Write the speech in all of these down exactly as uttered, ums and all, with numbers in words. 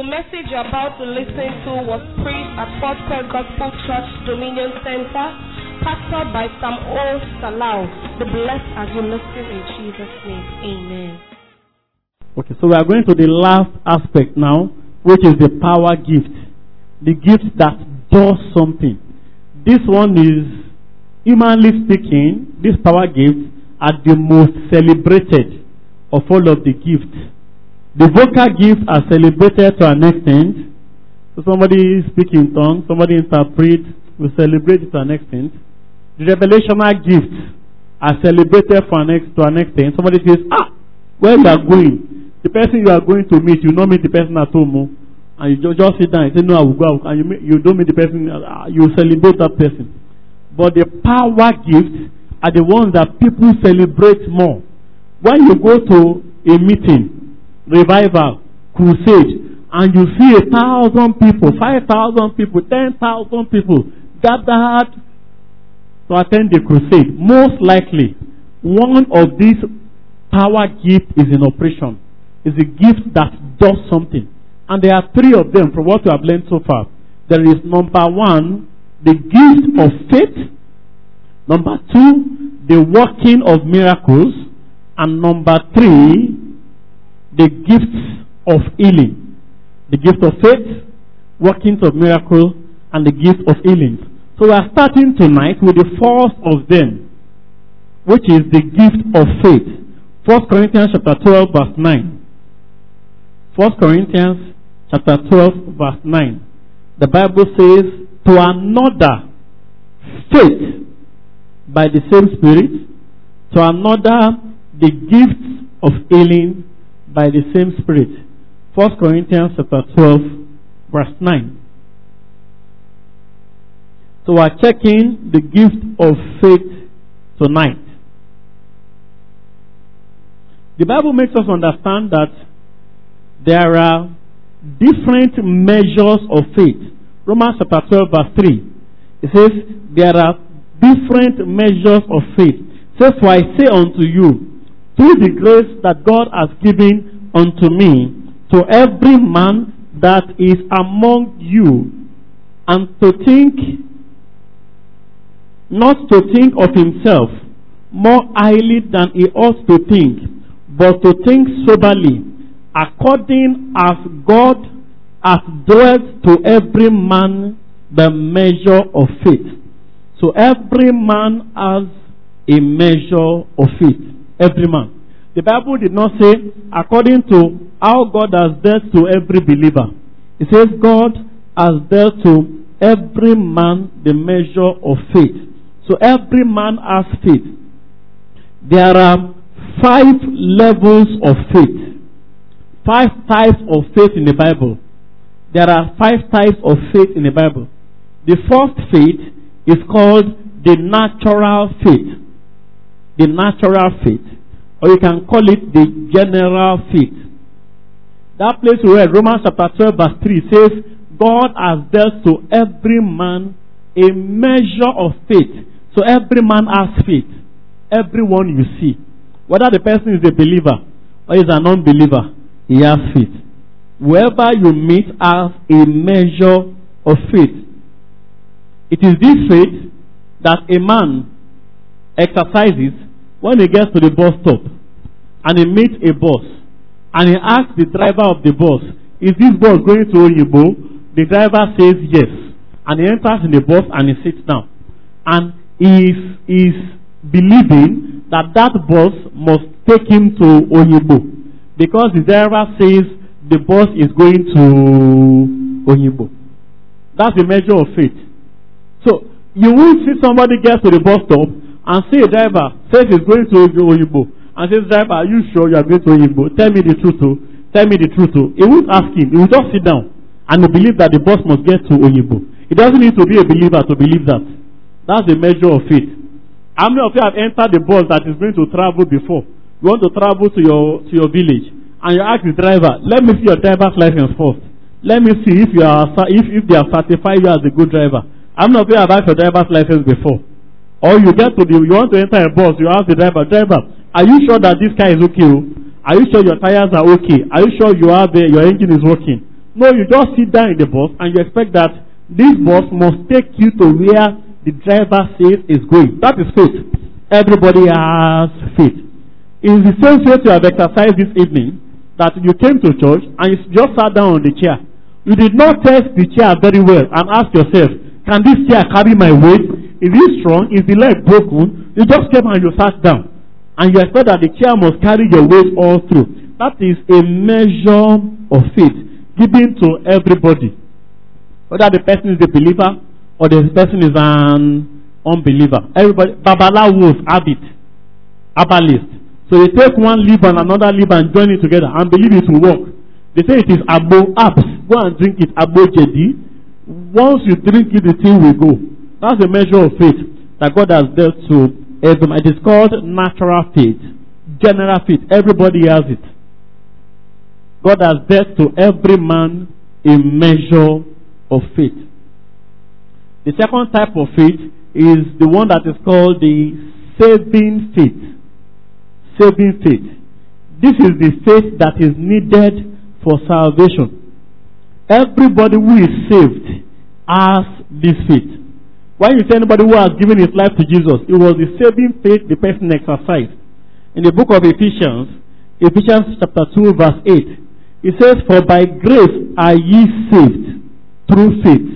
The message you're about to listen to was preached at Foursquare Gospel Church Dominion Center, pastored by Sam O. Salau. Be blessed as you listen in Jesus' name. Amen. Okay, so we are going to the last aspect now, which is the power gift. The gift that does something. This one is, humanly speaking, this power gift are the most celebrated of all of the gifts. The vocal gifts are celebrated to an extent. So somebody speaks in tongues, somebody interprets, we celebrate it to an extent. The revelational gifts are celebrated for an ex- to an extent. Somebody says, ah, where you are going? The person you are going to meet, you don't meet the person at home, and you just sit down and say, no, I will go out, and you, meet, you don't meet the person, uh, you celebrate that person. But the power gifts are the ones that people celebrate more. When you go to a meeting, revival, crusade, and you see a thousand people, five thousand people, ten thousand people gathered to attend the crusade, most likely one of these power gifts is in operation. Is a gift that does something. And there are three of them from what we have learned so far. There is number one, the gift of faith. Number two, the working of miracles. And number three, the gifts of healing. The gift of faith, workings of miracles, and the gift of healing. So we are starting tonight with the first of them, which is the gift of faith. First Corinthians chapter twelve, verse nine. First Corinthians chapter twelve, verse nine. The Bible says, to another, faith by the same Spirit. To another, the gifts of healing by the same Spirit. First Corinthians chapter twelve, verse nine. So we are checking the gift of faith tonight. The Bible makes us understand that there are different measures of faith. Romans chapter twelve, verse three. It says, there are different measures of faith. It says, for I say unto you, through the grace that God has given unto me, to every man that is among you, and to think, not to think of himself more highly than he ought to think, but to think soberly, according as God hath dealt to every man the measure of faith. So every man has a measure of faith. Every man. The Bible did not say according to how God has dealt to every believer. It says God has dealt to every man the measure of faith. So every man has faith. There are five levels of faith. Five types of faith in the Bible. There are five types of faith in the Bible. The first faith is called the natural faith. The natural faith. Or you can call it the general faith. That place we read, Romans chapter twelve, verse three, says, God has dealt to every man a measure of faith. So every man has faith. Everyone you see. Whether the person is a believer or is an unbeliever, he has faith. Whoever you meet has a measure of faith. It is this faith that a man exercises when he gets to the bus stop and he meets a bus and he asks the driver of the bus, is this bus going to Oyibo? The driver says yes. And he enters in the bus and he sits down. And he is, is believing that that bus must take him to Oyibo. Because the driver says the bus is going to Oyibo. That's the measure of faith. So, you will see somebody get to the bus stop and see a driver says he's going to Oyibo. And says, driver, are you sure you are going to Oyibo? Tell me the truth, oh. Tell me the truth, oh. He won't ask him. He will just sit down and he believe that the bus must get to Oyibo. He doesn't need to be a believer to believe that. That's the measure of faith. How many of you have entered the bus that is going to travel before? You want to travel to your to your village, and you ask the driver, let me see your driver's license first. Let me see if you are if, if they have certified you as a good driver. How many of you have asked your driver's license before? Or you get to the you want to enter a bus, you ask the driver, driver, are you sure that this car is okay? Are you sure your tires are okay? Are you sure you have the, your engine is working? No, you just sit down in the bus and you expect that this bus must take you to where the driver says is going. That is faith. Everybody has faith. It is the same faith you have exercised this evening, that you came to church and you just sat down on the chair. You did not test the chair very well and ask yourself, can this chair carry my weight? Is it strong? Is the leg broken? You just came and you sat down. And you expect that the chair must carry your weight all through. That is a measure of faith given to everybody. Whether the person is a believer or the person is an unbeliever. Everybody, Babalawos have it. Herbalist. So they take one leaf and another leaf and join it together and believe it will work. They say it is Abo Apps. Go and drink it, Abo Jedi. Once you drink it, the thing will go. That's a measure of faith that God has dealt to everyone. It is called natural faith. General faith. Everybody has it. God has dealt to every man a measure of faith. The second type of faith is the one that is called the saving faith. Saving faith. This is the faith that is needed for salvation. Everybody who is saved has this faith. When you say anybody who has given his life to Jesus, it was the saving faith the person exercised. In the book of Ephesians, Ephesians chapter two verse eight, it says, for by grace are ye saved through faith.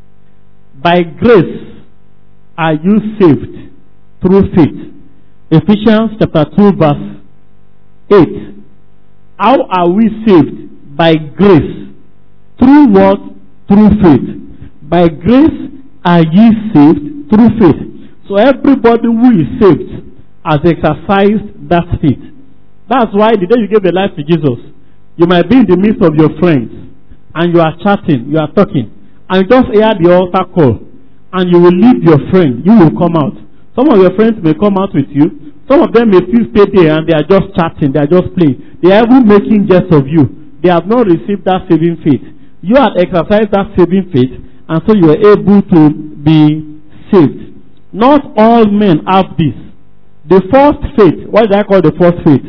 By grace are you saved through faith. Ephesians chapter two verse eight. How are we saved? By grace. Through what? Through faith. By grace are ye saved through faith. So everybody who is saved has exercised that faith. That's why the day you gave your life to Jesus, you might be in the midst of your friends and you are chatting, you are talking, and you just hear the altar call and you will leave your friend, you will come out. Some of your friends may come out with you. Some of them may still stay there and they are just chatting, they are just playing. They are even making jest of you. They have not received that saving faith. You have exercised that saving faith, and so you are able to be saved. Not all men have this. The first faith, what do I call the first faith?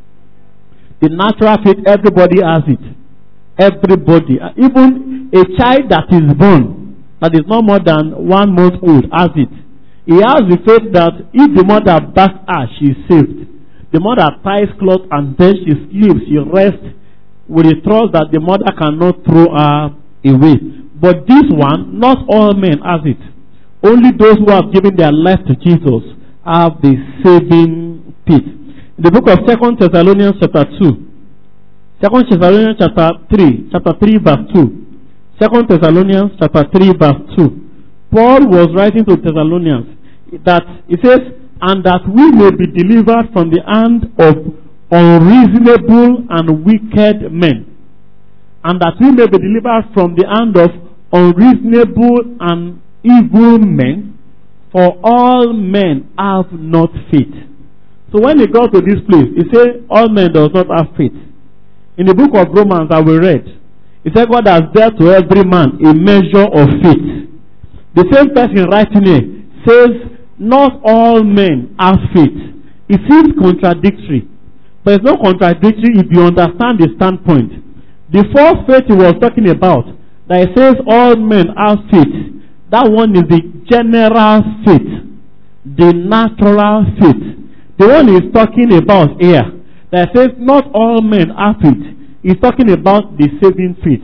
The natural faith, everybody has it. Everybody. Even a child that is born, that is not more than one month old, has it. He has the faith that if the mother baths her, she is saved. The mother ties cloth and then she sleeps, she rests with the trust that the mother cannot throw her away. But this one, not all men has it. Only those who have given their life to Jesus have the saving faith. In the book of Second Thessalonians chapter two, Second Thessalonians chapter three, chapter three verse two. Second Thessalonians chapter three verse two. Paul was writing to Thessalonians that he says, and that we may be delivered from the hand of unreasonable and wicked men. And that we may be delivered from the hand of unreasonable and evil men, for all men have not faith. So when he got to this place, he said, all men does not have faith. In the book of Romans that we read, he said God has dealt to every man a measure of faith. The same person writing here says, not all men have faith. It seems contradictory. But it's not contradictory if you understand the standpoint. The first faith he was talking about, that it says all men have faith, that one is the general faith, the natural faith. The one he's talking about here, that says not all men have faith, he's talking about the saving faith.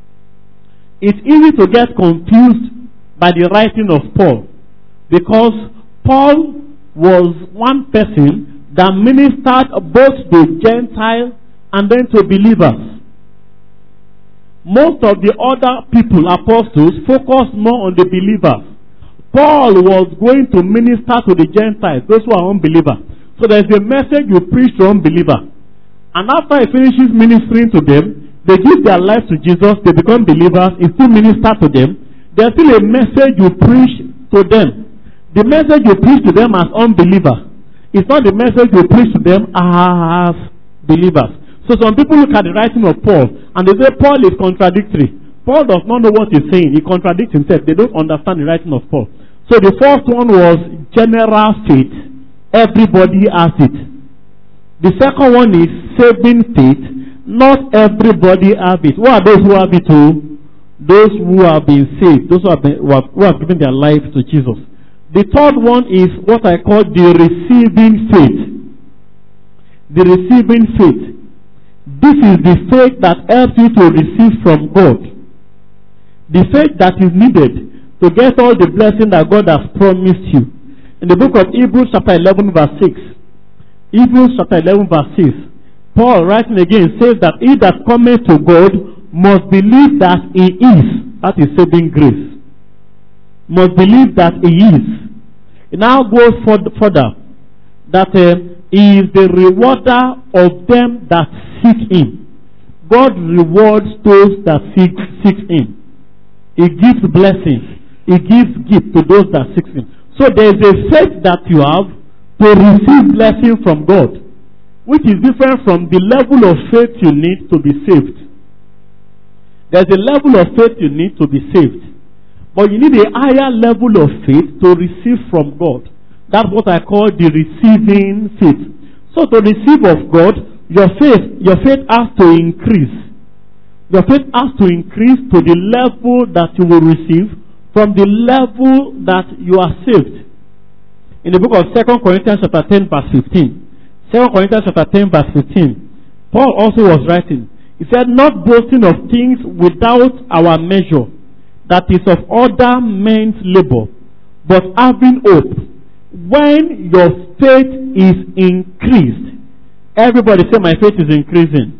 It's easy to get confused by the writing of Paul, because Paul was one person that ministered both to Gentiles and then to believers. Most of the other people, apostles, focused more on the believers. Paul was going to minister to the Gentiles, those who are unbelievers. So there's a message you preach to unbelievers. And after he finishes ministering to them, they give their lives to Jesus, they become believers, he still minister to them. There's still a message you preach to them. The message you preach to them as unbelievers, it's not the message you preach to them as believers. So some people look at the writing of Paul and they say Paul is contradictory. Paul does not know what he's saying. He contradicts himself. They don't understand the writing of Paul. So the first one was general faith. Everybody has it. The second one is saving faith. not everybody have it. Who are those who have it too? Those who have been saved, those who have, been, who have, who have given their life to Jesus. The third one is what I call the receiving faith. The receiving faith. This is the faith that helps you to receive from God. The faith that is needed to get all the blessing that God has promised you. In the book of Hebrews chapter eleven verse six, Hebrews chapter eleven verse six, Paul writing again says that he that cometh to God must believe that he is, that is saving grace. Must believe that he is. It now goes further, that uh, he is the rewarder of them that seek him. God rewards those that seek, seek him. He gives blessings. He gives gift to those that seek him. So there is a faith that you have to receive blessing from God, which is different from the level of faith you need to be saved. There's a level of faith you need to be saved. But you need a higher level of faith to receive from God. That's what I call the receiving faith. So to receive of God, your faith, your faith has to increase. Your faith has to increase to the level that you will receive from the level that you are saved. In the book of Second Corinthians chapter ten verse fifteen. Second Corinthians chapter ten verse fifteen. Paul also was writing. He said, not boasting of things without our measure, that is of other men's labor, but having hope. When your faith is increased, everybody say, my faith is increasing.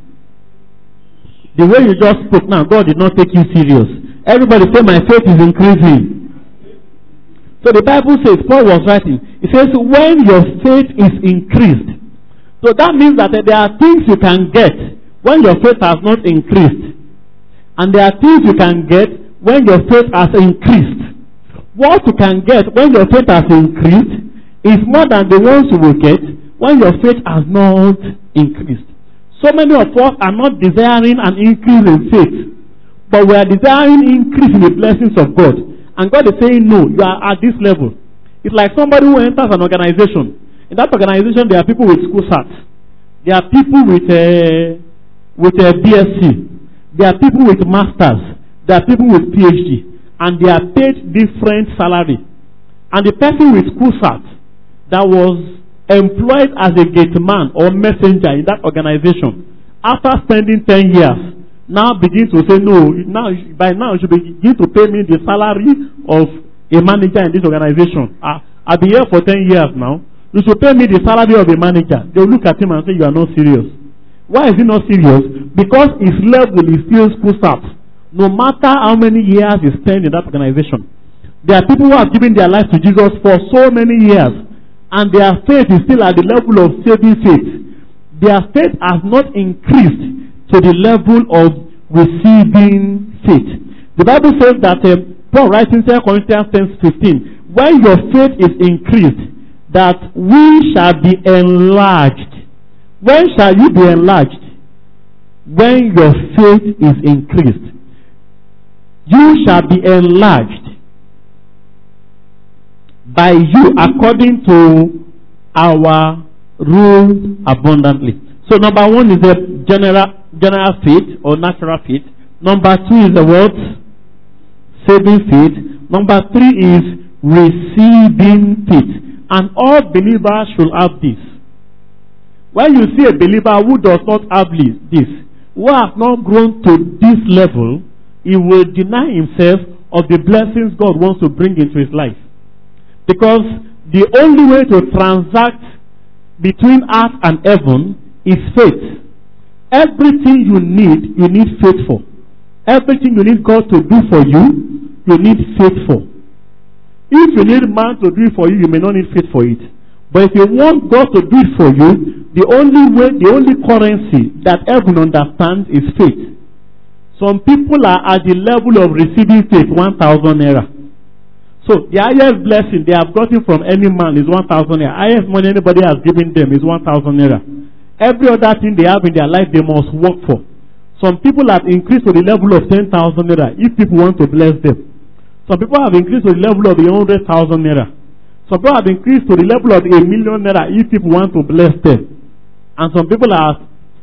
The way you just spoke now, God did not take you serious. Everybody say, my faith is increasing. So the Bible says, Paul was writing, he says, when your faith is increased. So that means that there are things you can get when your faith has not increased. And there are things you can get when your faith has increased. What you can get when your faith has increased is more than the ones you will get when your faith has not increased. So many of us are not desiring an increase in faith, but we are desiring increase in the blessings of God. And God is saying, no, you are at this level. It's like somebody who enters an organization. In that organization, there are people with school certs. There are people with a, with a B S c. There are people with masters. There are people with P H D. And they are paid different salary. And the person with school certs that was employed as a gate man or messenger in that organization, after spending ten years, now begins to say, no, now by now you should begin to pay me the salary of a manager in this organization. I, I've been here for ten years now. You should pay me the salary of a manager. They'll look at him and say, you are not serious. Why is he not serious? Because his level is still school staff. No matter how many years he spent in that organization. There are people who have given their life to Jesus for so many years, and their faith is still at the level of saving faith. Their faith has not increased to the level of receiving faith. The Bible says that uh, Paul writes in Second Corinthians ten fifteen, when your faith is increased, that we shall be enlarged. When shall you be enlarged? When your faith is increased. You shall be enlarged by you according to our rule abundantly. So number one is the general general faith or natural faith. Number two is the what? Saving faith. Number three is receiving faith. And all believers should have this. When you see a believer who does not have this, who has not grown to this level, he will deny himself of the blessings God wants to bring into his life. Because the only way to transact between earth and heaven is faith. Everything you need, you need faith for. Everything you need God to do for you, you need faith for. If you need man to do it for you, you may not need faith for it. But if you want God to do it for you, the only way, the only currency that heaven understands is faith. Some people are at the level of receiving faith, one thousand naira. So the highest blessing they have gotten from any man is one thousand naira. Highest money anybody has given them is one thousand naira. Every other thing they have in their life, they must work for. Some people have increased to the level of ten thousand naira if people want to bless them. Some people have increased to the level of one hundred thousand naira. Some people have increased to the level of a million naira if people want to bless them. And some people are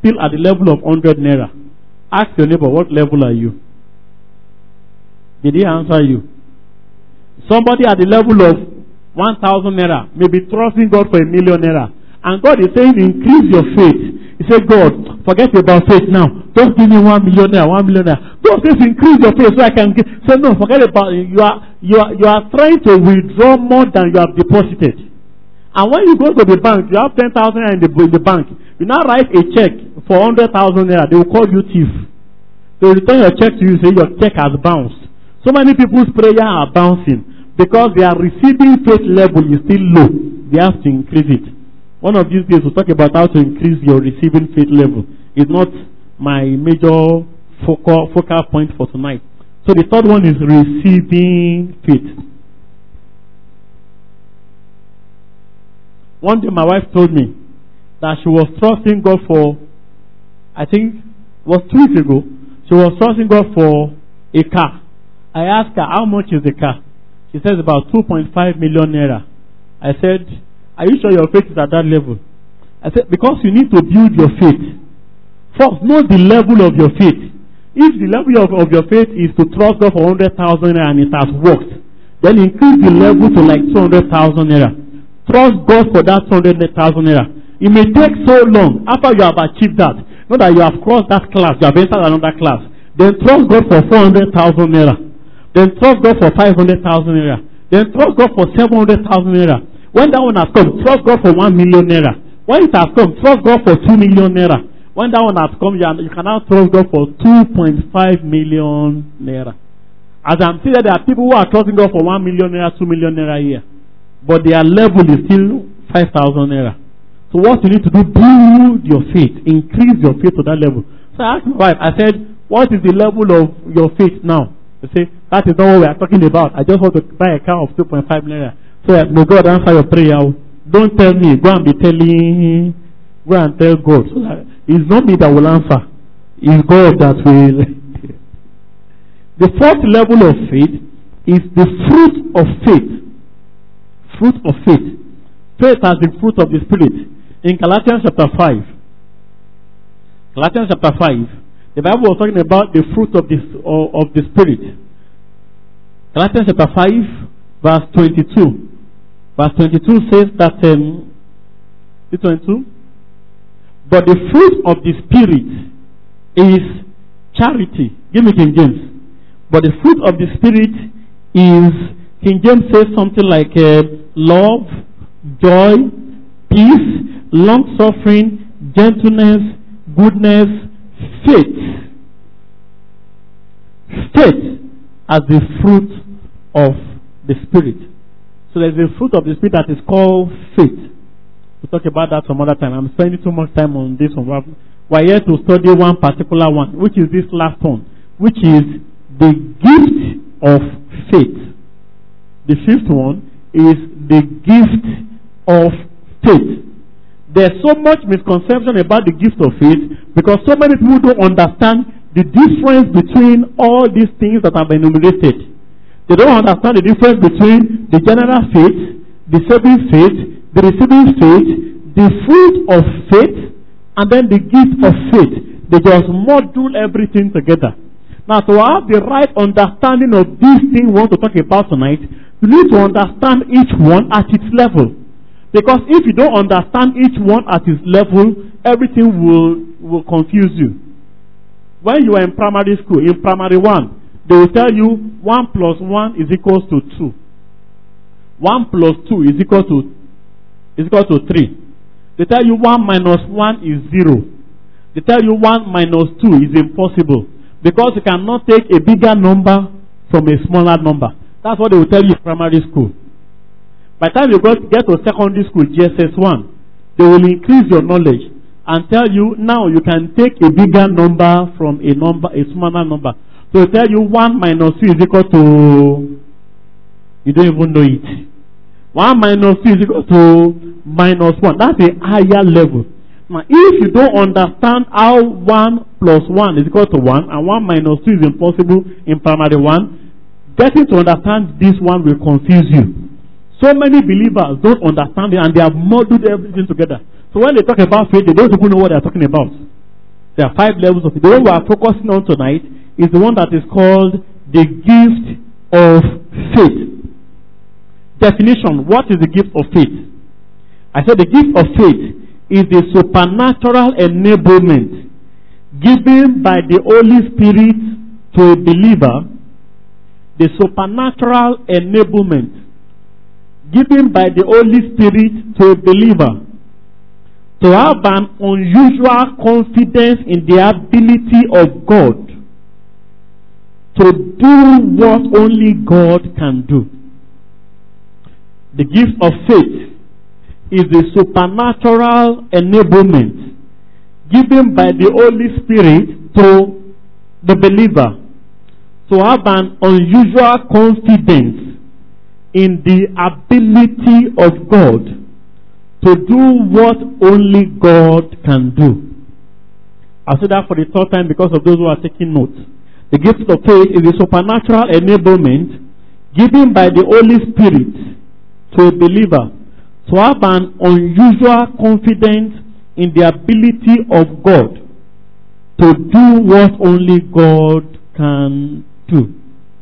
still at the level of one hundred naira. Ask your neighbor, what level are you? Did he answer you? Somebody at the level of one thousand naira may be trusting God for a million naira. And God is saying, increase your faith. He said, God, forget about faith now. Just give me one million naira, one million naira. God says, increase your faith so I can get. Say, no, forget about it. You are, you are, you are trying to withdraw more than you have deposited. And when you go to the bank, you have ten thousand naira in the, in the bank. You now write a check for one hundred thousand naira. They will call you thief. They will return your check to you, say your check has bounced. So many people's prayer are bouncing because their receiving faith level is still low. They have to increase it. One of these days we'll talk about how to increase your receiving faith level. It's not my major focal, focal point for tonight. So the third one is receiving faith. One day my wife told me that she was trusting God for, I think it was two weeks ago, she was trusting God for a car. I asked her, how much is the car? She says about two point five million naira. I said, are you sure your faith is at that level? I said, because you need to build your faith. First, know the level of your faith. If the level of, of your faith is to trust God for one hundred thousand naira and it has worked, then increase the level to like two hundred thousand naira. Trust God for that two hundred thousand naira. It may take so long after you have achieved that. Not that you have crossed that class, you have entered another class. Then trust God for four hundred thousand naira. Then trust God for five hundred thousand naira. Then trust God for seven hundred thousand naira. When that one has come, trust God for one million naira. When it has come, trust God for two million naira. When that one has come, you can now trust God for two point five million naira. As I'm saying, there are people who are trusting God for one million naira, two million naira a year. But their level is still five thousand naira. So what you need to do, build your faith. Increase your faith to that level. So I asked my wife, I said, what is the level of your faith now? They say, that is not what we are talking about. I just want to buy a car of two point five naira. So may God answer your prayer. Don't tell me. Go and be telling. Go and tell God. So that it's not me that will answer. It's God that will. The fourth level of faith is the fruit of faith. Fruit of faith. Faith as the fruit of the Spirit. In Galatians chapter five. Galatians chapter five. The Bible was talking about the fruit of the, of, of the Spirit. Galatians chapter five, verse twenty-two. Verse twenty-two says that, um, twenty-two? But the fruit of the Spirit is charity. Give me King James. But the fruit of the Spirit is, King James says something like uh, love, joy, peace, long-suffering, gentleness, goodness, faith. Faith as the fruit of the Spirit. So there's a fruit of the Spirit that is called faith. We'll talk about that some other time. I'm spending too much time on this one. We're here to study one particular one, which is this last one, which is the gift of faith. The fifth one is the gift of faith. There's so much misconception about the gift of faith because so many people don't understand the difference between all these things that have been enumerated. They don't understand the difference between the general faith, the saving faith, the receiving faith, the fruit of faith, and then the gift of faith. They just module everything together. Now, to have the right understanding of these things we want to talk about tonight, you need to understand each one at its level. Because if you don't understand each one at its level, everything will, will confuse you. When you are in primary school, in primary one, they will tell you one plus one is equals to two. one plus two is equal to is equal to three. They tell you one minus one is zero. They tell you one minus two is impossible. Because you cannot take a bigger number from a smaller number. That's what they will tell you in primary school. By the time you get to secondary school, G S S one, they will increase your knowledge and tell you now you can take a bigger number from a number, a smaller number. So they tell you one minus two is equal to, you don't even know it. one minus two is equal to minus one. That's a higher level. Now, if you don't understand how one plus one is equal to one and one minus two is impossible in primary one, getting to understand this one will confuse you. So many believers don't understand it and they have modeled everything together. So when they talk about faith, they don't even know what they are talking about. There are five levels of faith. The one we are focusing on tonight is the one that is called the gift of faith. Definition: what is the gift of faith? I said the gift of faith is the supernatural enablement given by the Holy Spirit to a believer. The supernatural enablement given by the Holy Spirit to a believer to have an unusual confidence in the ability of God to do what only God can do. The gift of faith is the supernatural enablement given by the Holy Spirit to the believer to have an unusual confidence in the ability of God to do what only God can do. I'll say that for the third time because of those who are taking notes. The gift of faith is the supernatural enablement given by the Holy Spirit to a believer to have an unusual confidence in the ability of God to do what only God can do.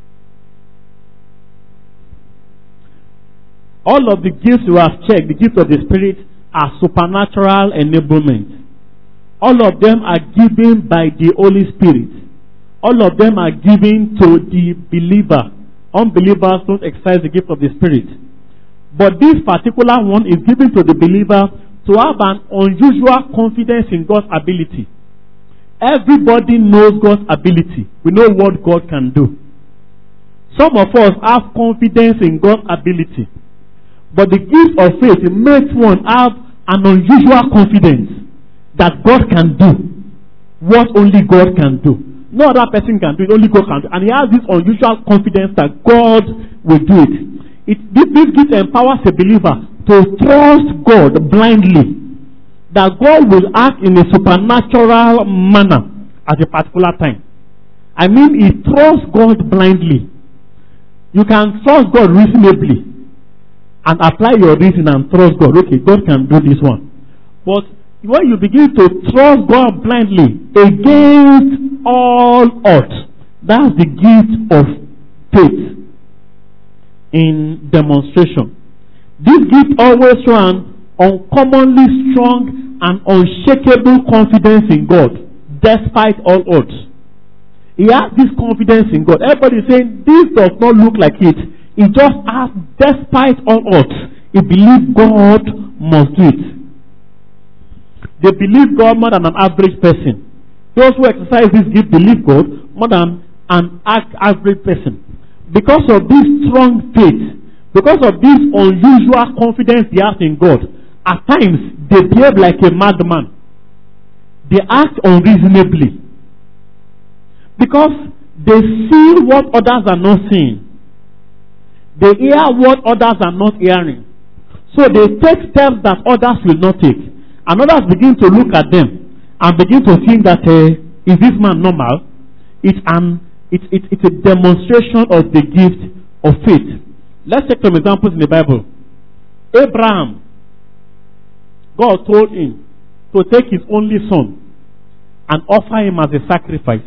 All of the gifts we have checked, the gifts of the Spirit, are supernatural enablement. All of them are given by the Holy Spirit. All of them are given to the believer. Unbelievers don't exercise the gift of the Spirit. But this particular one is given to the believer to have an unusual confidence in God's ability. Everybody knows God's ability. We know what God can do. Some of us have confidence in God's ability. But the gift of faith makes one have an unusual confidence that God can do what only God can do. No other person can do it, only God can do it. And he has this unusual confidence that God will do it. It this, this gift empowers a believer to trust God blindly, that God will act in a supernatural manner at a particular time. I mean, he trusts God blindly. You can trust God reasonably and apply your reason and trust God. Okay, God can do this one. But when you begin to trust God blindly against all odds, that's the gift of faith in demonstration. This gift always shows an uncommonly strong and unshakable confidence in God despite all odds. He has this confidence in God. Everybody is saying this does not look like it. He just has, despite all odds, he believes God must do it. They believe God more than an average person. Those who exercise this gift believe God more than an average person. Because of this strong faith, because of this unusual confidence they have in God, at times they behave like a madman. They act unreasonably. Because they see what others are not seeing. They hear what others are not hearing. So they take steps that others will not take. And others begin to look at them and begin to think that, uh, is this man normal? It's, an, it, it, it's a demonstration of the gift of faith. Let's take some examples in the Bible. Abraham, God told him to take his only son and offer him as a sacrifice.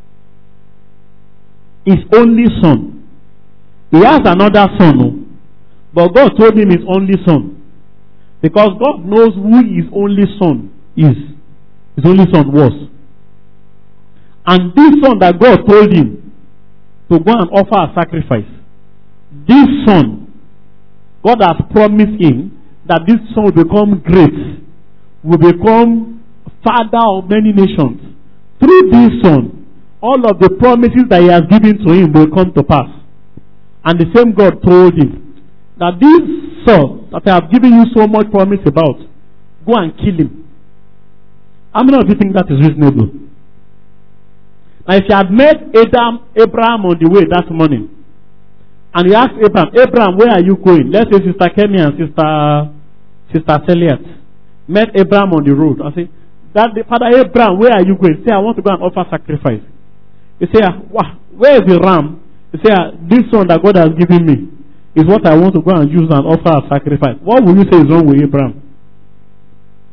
His only son. He has another son, but God told him his only son. Because God knows who his only son is. His only son was. And this son that God told him to go and offer a sacrifice, this son, God has promised him that this son will become great, will become father of many nations. Through this son, all of the promises that he has given to him will come to pass. And the same God told him that this son that I have given you so much promise about, go and kill him. How many of you think that is reasonable? Now if you had met Adam, Abraham on the way that morning, and you asked Abraham, Abraham, where are you going? Let's say Sister Kemi and Sister Sister Celiat met Abraham on the road. I say, that the Father Abraham, where are you going? Say, I want to go and offer sacrifice. He say, where is the ram? He say, this son that God has given me is what I want to go and use and offer a sacrifice. What will you say is wrong with Abraham?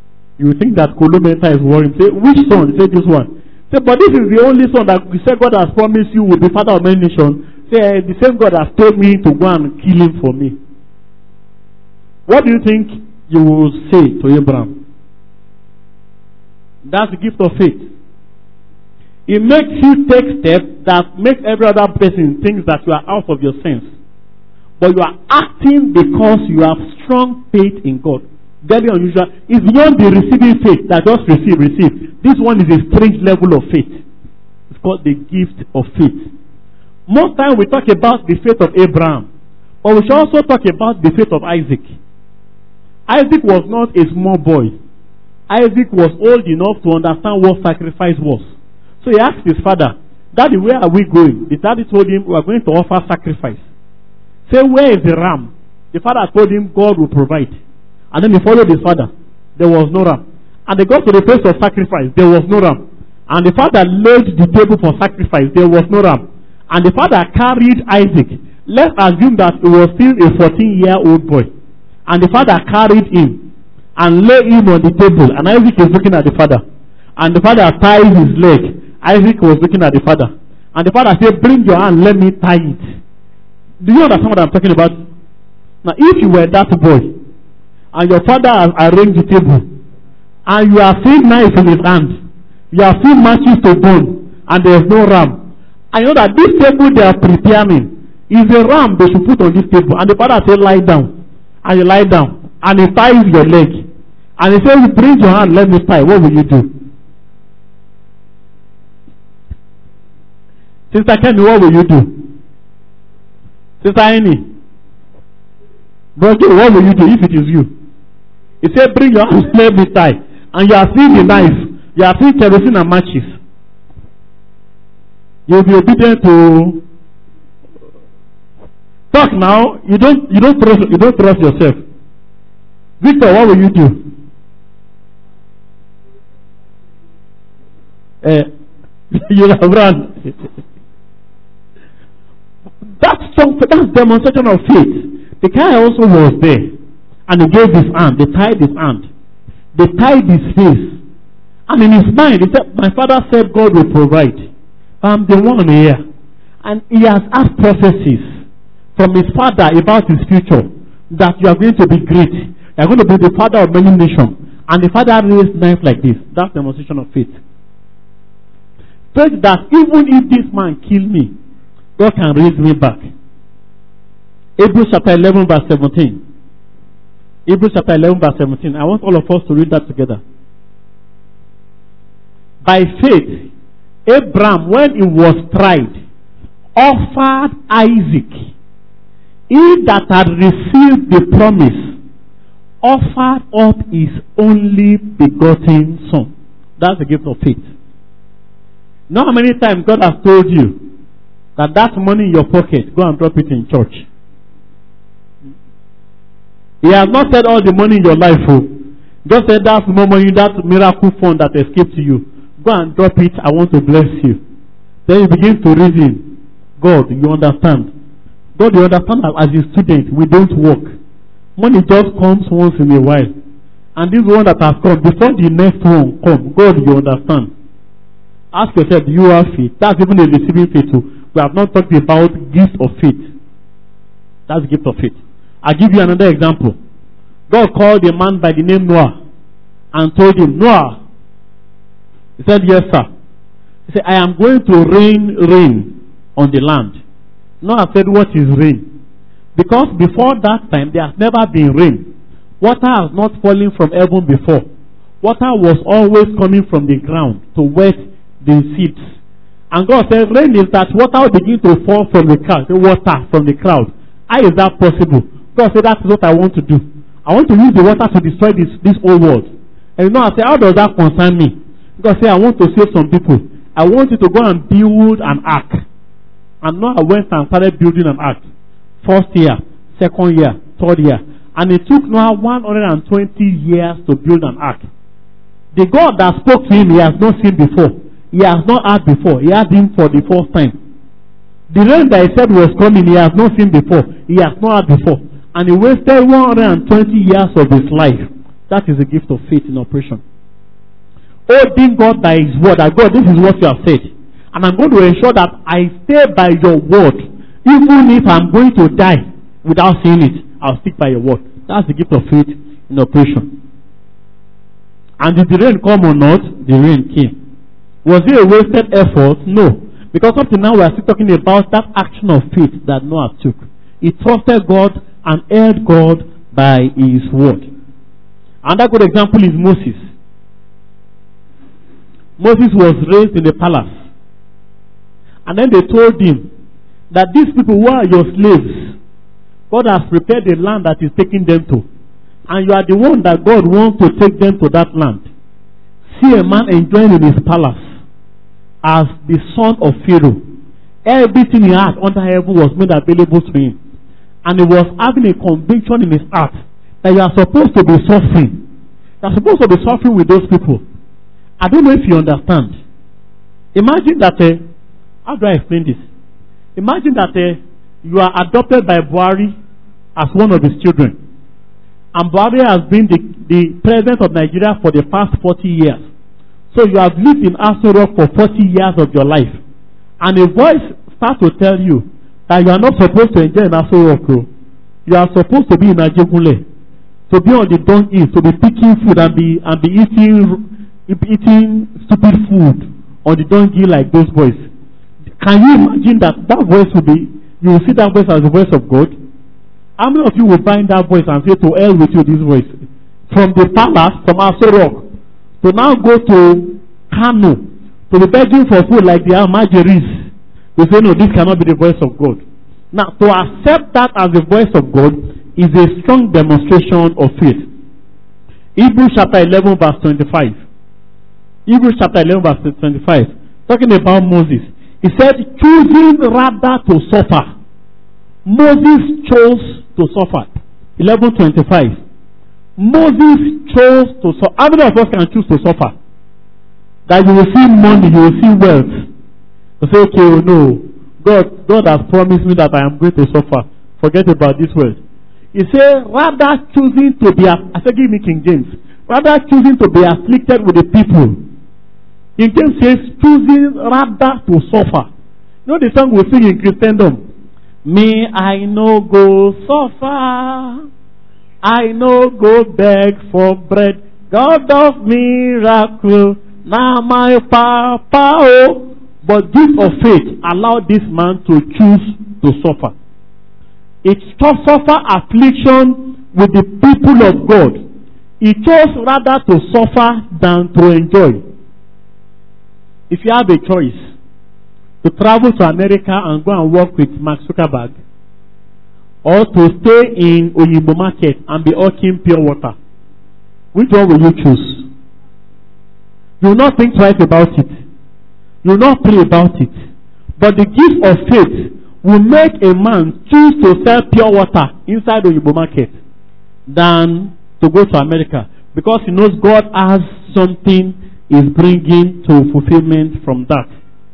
You think that Kolomenta is worrying. Say, which son? Say this one. Say, but this is the only son that you say God has promised you will be father of many nations. Say, eh, the same God has told me to go and kill him for me. What do you think you will say to Abraham? That's the gift of faith. It makes you take steps that make every other person think that you are out of your sense. But you are acting because you have strong faith in God. Very unusual. It's beyond the receiving faith that just receive, receive. This one is a strange level of faith. It's called the gift of faith. Most time we talk about the faith of Abraham, but we should also talk about the faith of Isaac. Isaac was not a small boy. Isaac was old enough to understand what sacrifice was. So he asked his father, Daddy, where are we going? The daddy told him, we are going to offer sacrifice. Say, where is the ram? The father told him, God will provide. And then he followed his father. There was no ram. And they got to the place of sacrifice. There was no ram. And the father laid the table for sacrifice. There was no ram. And the father carried Isaac. Let's assume that he was still a fourteen-year-old boy. And the father carried him and laid him on the table. And Isaac is looking at the father. And the father tied his leg. Isaac was looking at the father. And the father said, bring your hand, let me tie it. Do you understand what I'm talking about? Now, if you were that boy, and your father has arranged the table, and you are seeing knife in his hand, you are seeing matches to burn, and there is no ram, and you know that this table they are preparing is a ram they should put on this table, and the father says, lie down, and you lie down, and he ties your leg, and he says, bring your hand, let me tie. What will you do? Sister Kenny, what will you do? Sister Annie, brother, what will you do if it is you? He said, bring your hands, let me tie. And you are seeing the knife. You are seeing kerosene and matches. You will be obedient to talk now. You don't you don't trust you don't trust yourself. Victor, what will you do? Uh, you have run. That's some that's demonstration of faith. The guy also was there. And he gave his hand. They tied his hand. They tied his face. And in his mind, he said, my father said God will provide. I'm the one here. And he has asked prophecies from his father about his future. That you are going to be great. You are going to be the father of many nations. And the father raised knife like this. That's the demonstration of faith. Faith that even if this man kill me, God can raise me back. Hebrews chapter eleven verse seventeen. Hebrews chapter eleven verse seventeen. I want all of us to read that together. By faith, Abraham, when he was tried, offered Isaac. He that had received the promise, offered up his only begotten son. That's the gift of faith. Know how many times God has told you that that money in your pocket, go and drop it in church. He has not said all the money in your life, oh. Just said that's more money, that miracle fund that escaped you. Go and drop it, I want to bless you. Then you begin to reason. God, you understand. God, you understand that as a student, we don't work. Money just comes once in a while. And this one that has come, before the next one comes, God, you understand. Ask yourself, do you have faith? That's even a receiving faith too. We have not talked about gift of faith. That's the gift of faith. I'll give you another example. God called a man by the name Noah and told him, Noah. He said, yes, sir. He said, I am going to rain rain on the land. Noah said, what is rain? Because before that time, there has never been rain. Water has not fallen from heaven before. Water was always coming from the ground to wet the seeds. And God said, rain is that water will begin to fall from the cloud, the water from the cloud. How is that possible? God said, that's what I want to do. I want to use the water to destroy this, this whole world. And you know, I said, how does that concern me? God said, I want to save some people. I want you to go and build an ark. And Noah went and started building an ark. First year, second year, third year. And it took Noah one hundred twenty years to build an ark. The God that spoke to him, he has not seen before. He has not heard before. He had him for the first time. The rain that he said was coming, he has not seen before. He has not heard before. And he wasted one hundred twenty years of his life. That is the gift of faith in operation. holding God by his word, that God, this is what you have said. And I'm going to ensure that I stay by your word. Even if I'm going to die without seeing it, I'll stick by your word. That's the gift of faith in operation. And did the rain come or not? The rain came. Was it a wasted effort? No. Because up to now we are still talking about that action of faith that Noah took. He trusted God and held God by his word. Another good example is Moses. Moses was raised in the palace. And then they told him that these people who are your slaves, God has prepared a land that is taking them to. And you are the one that God wants to take them to that land. See a man enjoying in his palace as the son of Pharaoh. Everything he had under heaven was made available to him. And he was having a conviction in his heart that you are supposed to be suffering. You are supposed to be suffering with those people. I don't know if you understand. Imagine that, uh, how do I explain this? Imagine that uh, you are adopted by Buhari as one of his children. And Buhari has been the, the president of Nigeria for the past forty years. So you have lived in Aso Rock for forty years of your life. And a voice starts to tell you that you are not supposed to enjoy in Aso Rock. You are supposed to be in Ajegunle, to be on the donkey, to be picking food and be and be eating eating stupid food on the donkey like those boys. Can you imagine that that voice will be, you will see that voice as the voice of God? How many of you will find that voice and say, to hell with you, this voice? From the palace, from Aso Rock, to now go to Kano, to be begging for food like the Almajiris. You say, no, this cannot be the voice of God. Now, to accept that as the voice of God is a strong demonstration of faith. Hebrews chapter eleven verse twenty-five. Hebrews chapter eleven verse twenty-five. Talking about Moses. He said, choosing rather to suffer. Moses chose to suffer. eleven twenty-five. Moses chose to suffer. How many of us can choose to suffer? That you will see money, you will see wealth. You say, okay, oh no, God, God has promised me that I am going to suffer. Forget about this word. He said, rather choosing to be, I said, give me King James. Rather choosing to be afflicted with the people. King James says, choosing rather to suffer. You know the song we sing in Christendom? Me, I no go suffer. I no go beg for bread. God of miracle, now my papa, oh. But gift of faith allowed this man to choose to suffer. It to suffer affliction with the people of God. He chose rather to suffer than to enjoy. If you have a choice to travel to America and go and work with Mark Zuckerberg, or to stay in Oyinbo Market and be hawking pure water, which one will you choose? You will not think twice about it. You will not pray about it. But the gift of faith will make a man choose to sell pure water inside Oyinbo Market than to go to America, because he knows God has something is bringing to fulfillment from that.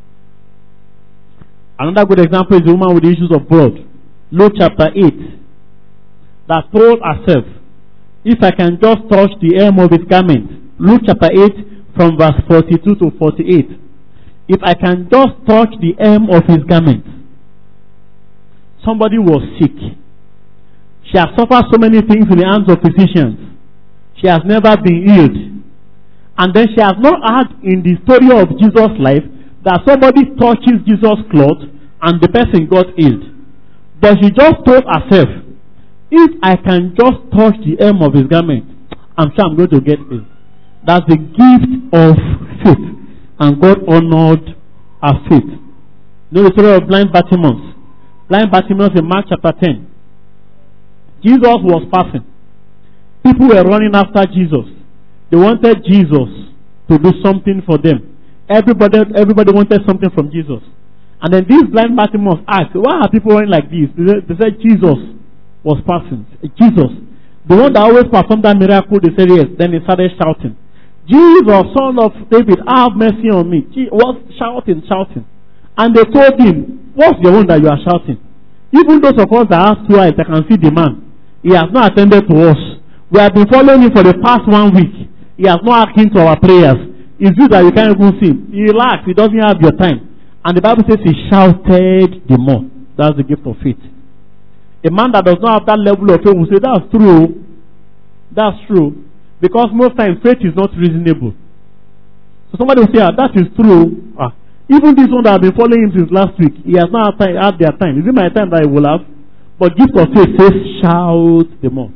Another good example is the woman with the issues of blood. Luke chapter eight, that told herself, if I can just touch the hem of his garment. Luke chapter eight from verse forty-two to forty-eight. If I can just touch the hem of his garment. Somebody was sick. She has suffered so many things in the hands of physicians. She has never been healed. And then she has not heard in the story of Jesus' life that somebody touches Jesus' cloth and the person got healed. But she just told herself, if I can just touch the hem of his garment, I'm sure I'm going to get healed. That's the gift of faith. And God honored her faith. You know the story of blind Bartimaeus. Blind Bartimaeus in Mark chapter ten. Jesus was passing. People were running after Jesus. They wanted Jesus to do something for them. Everybody, everybody wanted something from Jesus. And then this blind Bartimaeus asked, why are people running like this? They said, they said Jesus was passing. Jesus. The one that always performed that miracle, they said yes. Then they started shouting, Jesus, son of David, have mercy on me. He was shouting, shouting. And they told him, what's the one that you are shouting? Even those of us that have two eyes, I can see the man. He has not attended to us. We have been following him for the past one week. He has not hearkened to our prayers. It's you that you can't even see. He relaxed. He doesn't have your time. And the Bible says he shouted the more. That's the gift of faith. A man that does not have that level of faith will say, that's true. That's true. Because most times faith is not reasonable. So somebody will say, ah, that is true. Ah, even this one that has been following him since last week, he has not had, time, had their time. Is it my time that he will have? But gift of faith says, shout the more.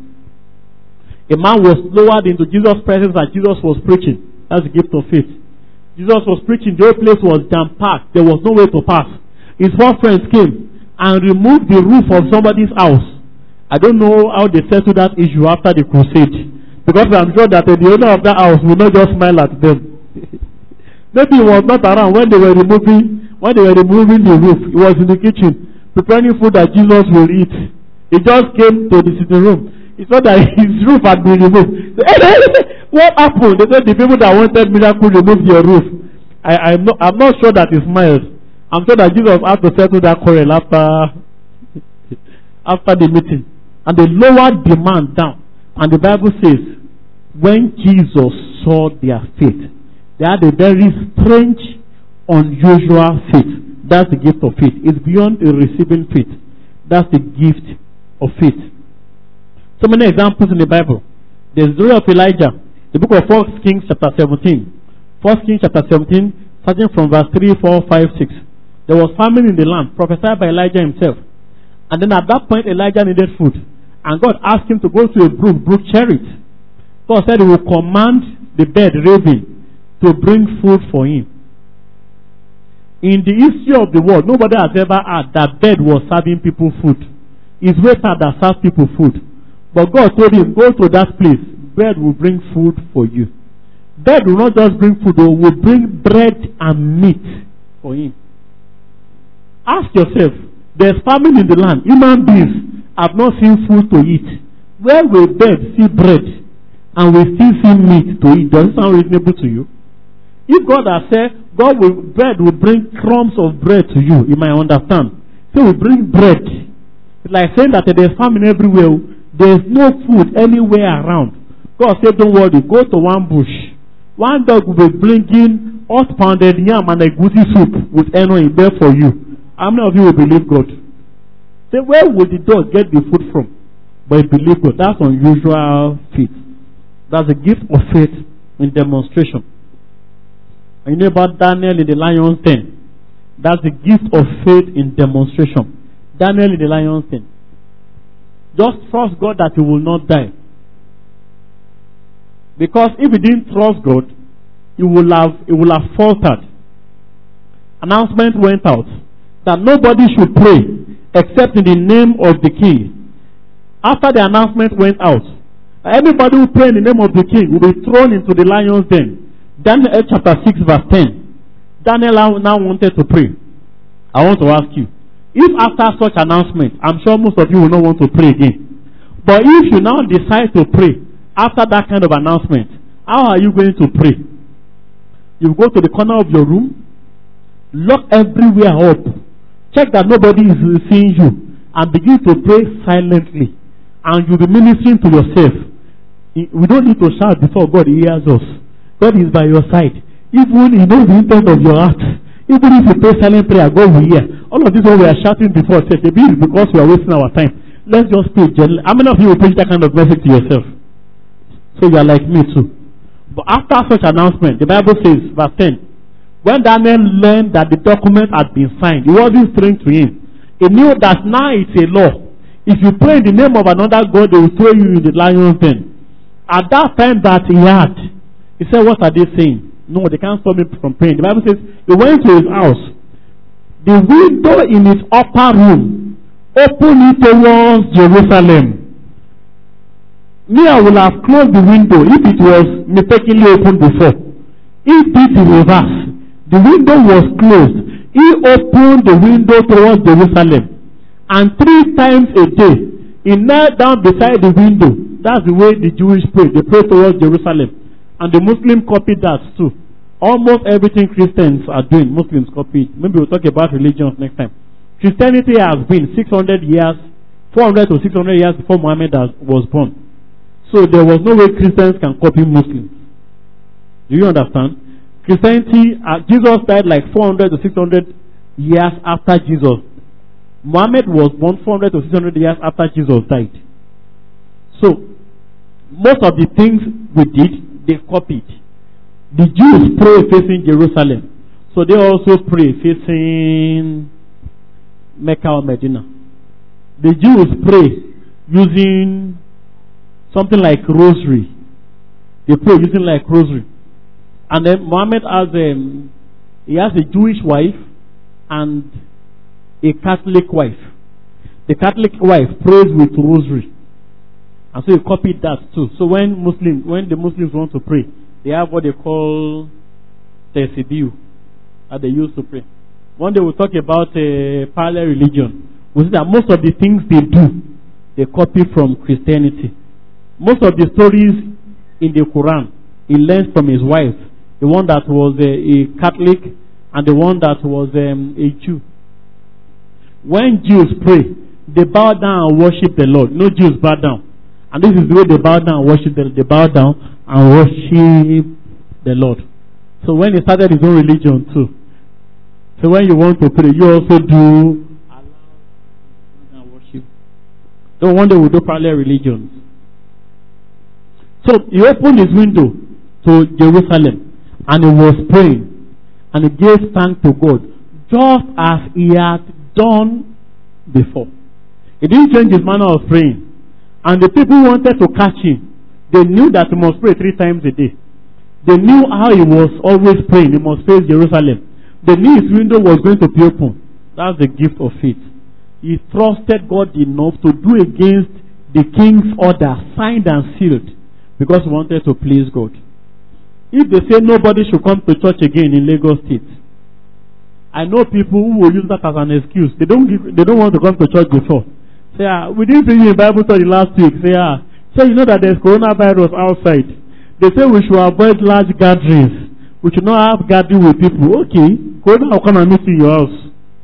A man was lowered into Jesus' presence as Jesus was preaching. That's the gift of faith. Jesus was preaching, the whole place was jam-packed. There was no way to pass. His four friends came and removed the roof of somebody's house. I don't know how they settled that issue after the crusade. Because I'm sure that the owner of that house will not just smile at them. Maybe he was not around when they were removing when they were removing the roof. He was in the kitchen preparing food that Jesus will eat. He just came to the sitting room. He saw that his roof had been removed. What happened? They said the people that wanted miracle removed your roof. I, I'm not I'm not sure that he smiled. I'm sure that Jesus had to settle that quarrel after after the meeting. And they lowered the man down. And the Bible says, when Jesus saw their faith, they had a very strange, unusual faith. That's the gift of faith. It's beyond a receiving faith. That's the gift of faith. So many examples in the Bible. The story of Elijah, the book of First Kings chapter seventeen. First Kings chapter seventeen, starting from verse three, four, five, six. There was famine in the land, prophesied by Elijah himself. And then at that point, Elijah needed food. And God asked him to go to a brook, brook Cherith. God said he will command the bird, raven, to bring food for him. In the history of the world, nobody has ever heard that bird was serving people food. It's waiter that serves people food. But God told him, go to that place. Bird will bring food for you. Bird will not just bring food, it will bring bread and meat for him. Ask yourself, there's famine in the land. Human beings have not seen food to eat. Where will birds see bread and we still see meat to eat? Does it sound reasonable to you? If God has said, God will, bread will bring crumbs of bread to you, you might understand. So we bring bread. It's like saying that there's famine everywhere. There's no food anywhere around. God said, don't worry, go to one bush. One dog will be bringing hot pounded yam and a goosey soup with eno in there for you. How many of you will believe God? Say, where would the dog get the food from? But believe God. That's unusual faith. That's a gift of faith in demonstration. And you know about Daniel in the lion's den? That's the gift of faith in demonstration. Daniel in the lion's den. Just trust God that he will not die. Because if he didn't trust God, he will have, he will have faltered. Announcement went out that nobody should pray except in the name of the king. After the announcement went out, anybody who pray in the name of the king will be thrown into the lion's den. Daniel chapter six verse ten. Daniel now wanted to pray. I want to ask you, if after such announcement, I'm sure most of you will not want to pray again. But if you now decide to pray after that kind of announcement, how are you going to pray? You go to the corner of your room, lock everywhere up, check that nobody is seeing you, and begin to pray silently. And you'll be ministering to yourself. We don't need to shout before God hears us. God is by your side. Even He knows the intent of your heart. Even if you pray silent prayer, God will hear. All of this what we are shouting before, maybe it's because we are wasting our time. Let's just pray gently. How many of you will preach that kind of message to yourself? So you are like me too. But after such announcement, the Bible says, verse ten, when Daniel learned that the document had been signed, it wasn't strange to him. He knew that now it's a law. If you pray in the name of another God, they will throw you in the lion's den. At that time that he had, he said, what are they saying? No, they can't stop me from praying. The Bible says, he went to his house. The window in his upper room opened it towards Jerusalem. Me, I will have closed the window if it was mistakenly opened before. He did the reverse. The window was closed. He opened the window towards Jerusalem. And three times a day, he knelt down beside the window. That's the way the Jewish pray. They pray towards Jerusalem. And the Muslim copied that too. Almost everything Christians are doing, Muslims copy it. Maybe we'll talk about religions next time. Christianity has been six hundred years, four hundred to six hundred years before Muhammad was born. So there was no way Christians can copy Muslims. Do you understand? Christianity, uh, Jesus died like four hundred to six hundred years after Jesus. Muhammad was born four hundred to six hundred years after Jesus died. So, most of the things we did, they copied. The Jews pray facing Jerusalem. So they also pray facing Mecca or Medina. The Jews pray using something like rosary. They pray using like rosary. And then Muhammad has um, he has a Jewish wife and a Catholic wife. The Catholic wife prays with rosary. And so he copied that too. So when Muslims, when the Muslims want to pray, they have what they call Tesibiu that they used to pray. One day we'll talk about uh, parallel religion. We see that most of the things they do, they copy from Christianity. Most of the stories in the Quran, he learned from his wife, the one that was a, a Catholic and the one that was um, a Jew. When Jews pray, they bow down and worship the Lord. No Jews bow down. And this is the way they bow down and worship the Lord. They bow down and worship the Lord. So when he started his own religion too, so when you want to pray, you also do allow and worship. So one day we'll do parallel religions. So he opened his window to Jerusalem and he was praying and he gave thanks to God just as he had done before. He didn't change his manner of praying. And the people wanted to catch him. They knew that he must pray three times a day. They knew how he was always praying. He must face Jerusalem. They knew his window was going to be open. That's the gift of faith. He trusted God enough to do against the king's order, signed and sealed, because he wanted to please God. If they say nobody should come to church again in Lagos State, I know people who will use that as an excuse. They don't give, they don't want to come to church before. Say, ah, we didn't see you in Bible study last week. Say, ah, so you know that there's coronavirus outside. They say we should avoid large gatherings. We should not have gathering with people. Okay, corona will come and meet you in your house.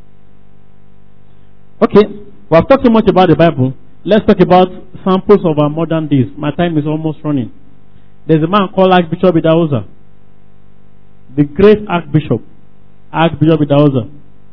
Okay, we have talked so much about the Bible. Let's talk about samples of our modern days. My time is almost running. There's a man called Archbishop Idahosa. The great Archbishop. Archbishop Idahosa.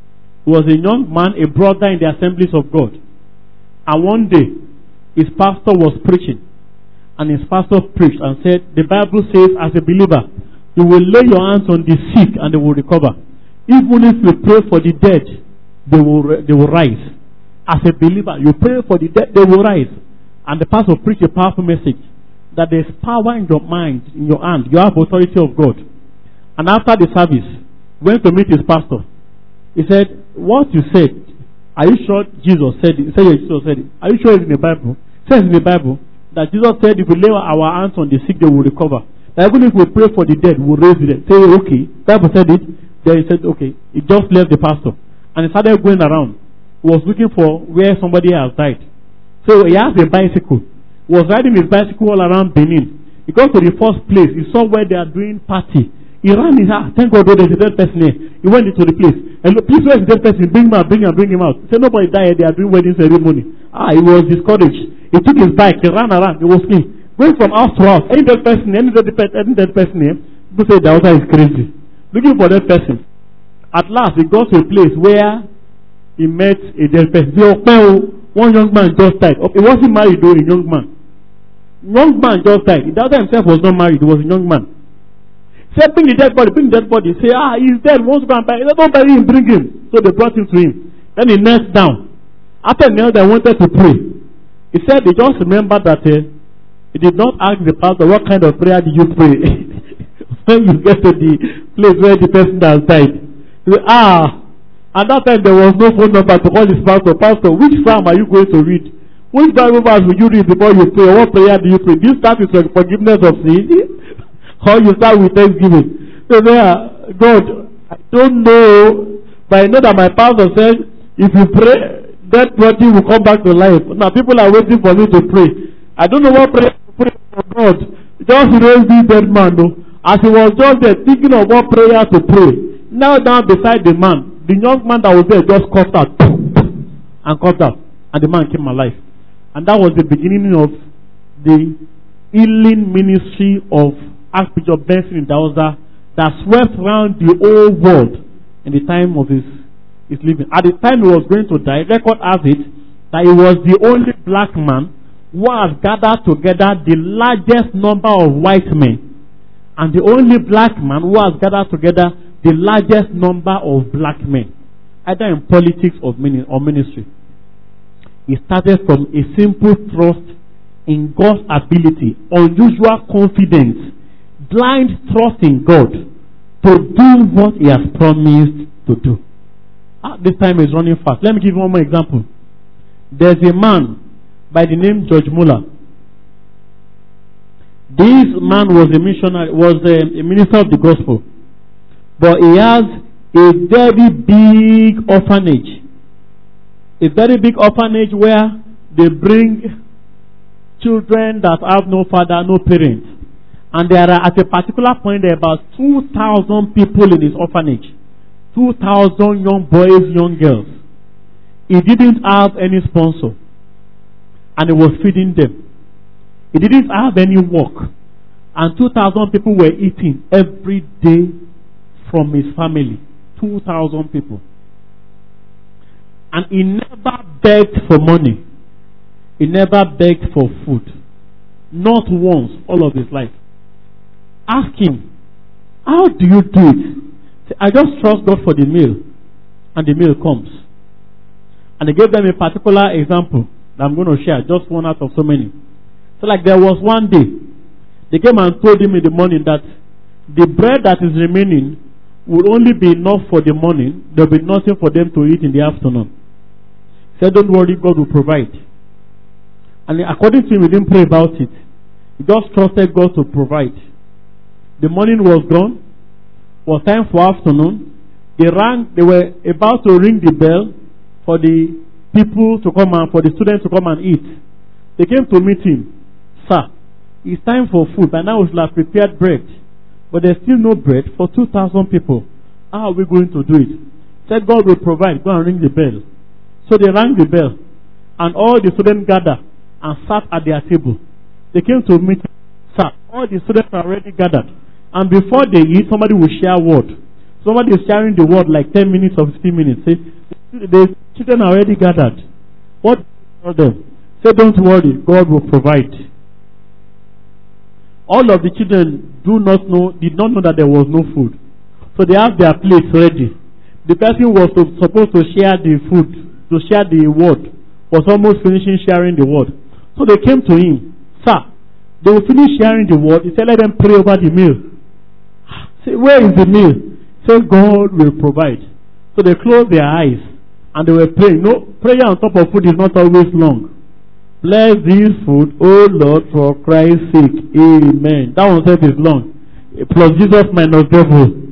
He was a young man, a brother in the Assemblies of God. And one day, his pastor was preaching. And his pastor preached and said, the Bible says as a believer, you will lay your hands on the sick and they will recover. Even if you pray for the dead, they will, they will rise. As a believer, you pray for the dead, they will rise. And the pastor preached a powerful message that there's power in your mind, in your hand. You have authority of God. And after the service, went to meet his pastor. He said, what you said, are you sure Jesus said it? He said, yes, Jesus said it. Are you sure it's in the Bible? It says in the Bible that Jesus said if we lay our hands on the sick, they will recover. That even if we pray for the dead, we'll raise the dead. Say, okay. Bible said it. Then he said, okay. He just left the pastor. And he started going around. He was looking for where somebody has died. So he has a bicycle. He was riding his bicycle all around Benin. He got to the first place. He saw where they are doing party. He ran his heart. Thank God, there's a dead person here. He went into the place. And look, please, where's the dead person? Bring him out, bring him, bring him out. He said, nobody died. They are doing wedding ceremony. Ah, he was discouraged. He took his bike. He ran around. He was clean. Going from house to house. Any dead person, any dead, any dead person here. People say the outside is crazy. Looking for that person. At last, he got to a place where he met a dead person. One young man just died. He wasn't married though, a young man. Young man just died. The other himself was not married. He was a young man. Said, bring the dead body, bring the dead body. Say, ah, he's dead. Wants to go and bury him. Don't bury him, bring him. So they brought him to him. Then he knelt down. After he knelt down, wanted to pray. He said, they just remembered that uh, he did not ask the pastor, what kind of prayer did you pray? When you get to the place where the person has died. He said, ah, at that time there was no phone number to call his pastor. Pastor, which psalm are you going to read? Which Bible verse will you read before you pray? What prayer do you pray? Do you start with forgiveness of sin? Or you start with thanksgiving? So there, God, I don't know, but I know that my pastor said, if you pray, that body will come back to life. Now people are waiting for me to pray. I don't know what prayer to pray for God. Just raise the dead man, though. As he was just there thinking of what prayer to pray, now down beside the man, the young man that was there just coughed out and coughed out, and the man came alive. And that was the beginning of the healing ministry of Archbishop Benson Idahosa that swept around the whole world in the time of his, his living. At the time he was going to die, record has it that he was the only black man who has gathered together the largest number of white men, and the only black man who has gathered together the largest number of black men, either in politics or ministry. He started from a simple trust in God's ability, unusual confidence, blind trust in God to do what he has promised to do. Ah, this time is running fast. Let me give you one more example. There's a man by the name George Muller. This man was a missionary, was a, a minister of the gospel, but he has a very big orphanage. A very big orphanage where they bring children that have no father, no parents. And there are, at a particular point, there are about two thousand people in his orphanage. two thousand young boys, young girls. He didn't have any sponsor. And he was feeding them. He didn't have any work. And two thousand people were eating every day from his family. two thousand people. And he never begged for money. He never begged for food. Not once, all of his life. Ask him, how do you do it? Say, I just trust God for the meal. And the meal comes. And he gave them a particular example that I'm going to share, just one out of so many. So like there was one day, they came and told him in the morning that the bread that is remaining will only be enough for the morning. There will be nothing for them to eat in the afternoon. He said, don't worry, God will provide. And according to him, he didn't pray about it. He just trusted God to provide. The morning was gone. It was time for afternoon. They rang, they were about to ring the bell for the people to come and for the students to come and eat. They came to meet him. Sir, it's time for food. By now we should have prepared bread. But there's still no bread for two thousand people. How are we going to do it? Said God will provide. Go and ring the bell. So they rang the bell. And all the students gathered and sat at their table. They came to meet him. Sir, all the students are already gathered. And before they eat, somebody will share word. Somebody is sharing the word like ten minutes or fifteen minutes. Say, the children are already gathered. What do you tell them? Say, don't worry, God will provide. All of the children do not know, did not know that there was no food. So they have their plates ready. The person was to, supposed to share the food, to share the word, was almost finishing sharing the word. So they came to him. Sir, they will finish sharing the word. He said, let them pray over the meal. Say, where is the meal? Say, God will provide. So they closed their eyes and they were praying. No, prayer on top of food is not always long. Bless this food, O Lord, for Christ's sake. Amen. That one said is long. Plus Jesus minus devil.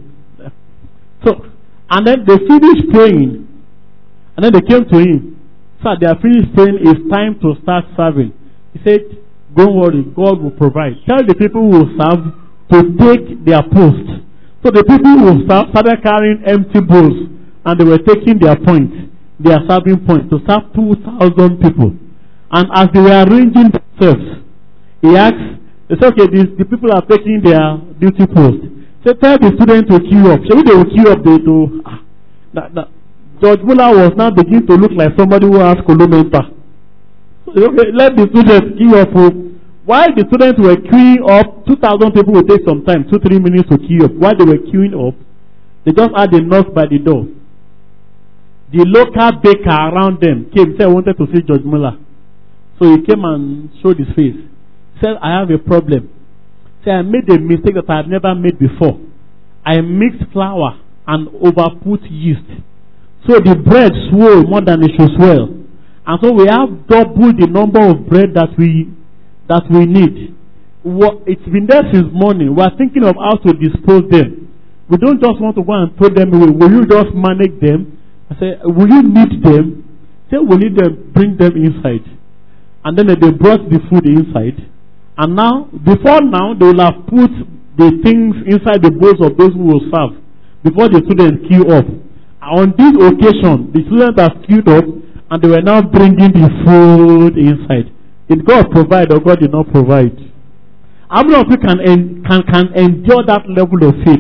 So, and then they finished praying. And then they came to him. Sir, they are finished praying. It's time to start serving. He said, don't worry, God will provide. Tell the people who will serve to take their post. So the people who started carrying empty bowls and they were taking their point, their serving point, to serve two thousand people. And as they were arranging themselves, he asked, they said, okay, these, the people are taking their duty post. So tell the students to queue up. Shall we they will queue up? They do. Ah, that, that. George Muller was now beginning to look like somebody who has columenta. So, okay, let the students queue up. While the students were queuing up, two thousand people would take some time, two, three minutes to queue up. While they were queuing up, they just had a knock by the door. The local baker around them came, said, I wanted to see George Muller. So he came and showed his face. He said, I have a problem. He said, I made a mistake that I have never made before. I mixed flour and overput yeast. So the bread swelled more than it should swell. And so we have double the number of bread that we that we need. What, it's been there since morning. We are thinking of how to dispose them. We don't just want to go and throw them away. Will you just manage them? I say, will you need them? Say, we need them, bring them inside. And then they brought the food inside. And now, before now, they will have put the things inside the bowls of those who will serve before the students queue up. On this occasion, the students have queued up and they were now bringing the food inside. Did God provide or God did not provide? How many of you can, en- can, can endure that level of faith?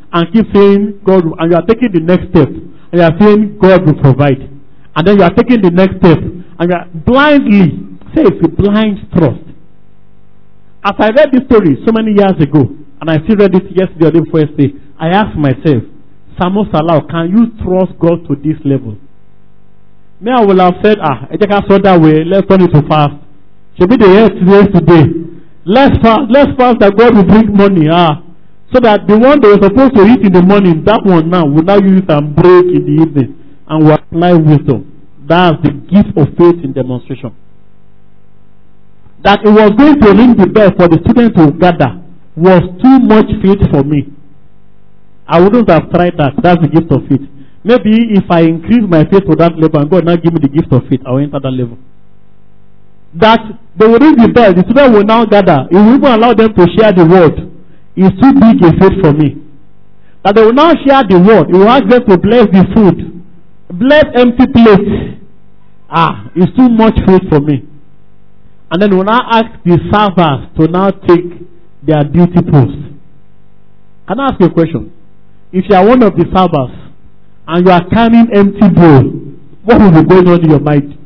and keep saying God, will, and you are taking the next step, and you are saying God will provide. And then you are taking the next step, and you are blindly, say it's a blind trust. As I read this story so many years ago, and I still read it yesterday or the first day, I asked myself, Samuel Salau, can you trust God to this level? Me, I will have said, ah, I just saw that way, let's turn it to fast. Should be the yesterday today. Let's fast, let's fast that God will bring money, ah. So that the one they were supposed to eat in the morning, that one now will now use and break in the evening, and will apply wisdom. That's the gift of faith in demonstration. That it was going to ring the bell for the students to gather was too much faith for me. I wouldn't have tried that. That's the gift of faith. Maybe if I increase my faith to that level and God now give me the gift of faith, I will enter that level. That they will ring the bell, the students will now gather. It will even allow them to share the word. It's too big a faith for me. That they will now share the word. It will ask them to bless the food. Bless empty plates. Ah, it's too much faith for me. And then we will now ask the servers to now take their duty post. Can I ask you a question? If you are one of the servers and you are carrying empty bowl, what will be going on in your mind?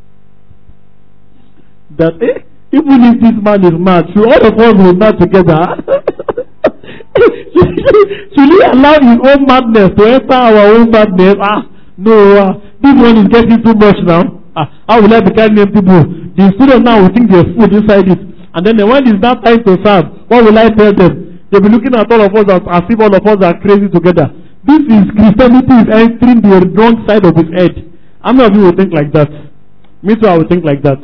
That eh, even if this man is mad, should all of us will not together? Should he allow his own madness to enter our own madness? Ah, no, uh, this one is getting too much now. Ah, how will I be carrying empty bowl? The student now will think there's food inside it. And then when it's not time to serve, what will I tell them? They'll be looking at all of us as, as if all of us are crazy together. This is Christianity is entering the wrong side of his head. How many of you will think like that? Me too, I will think like that.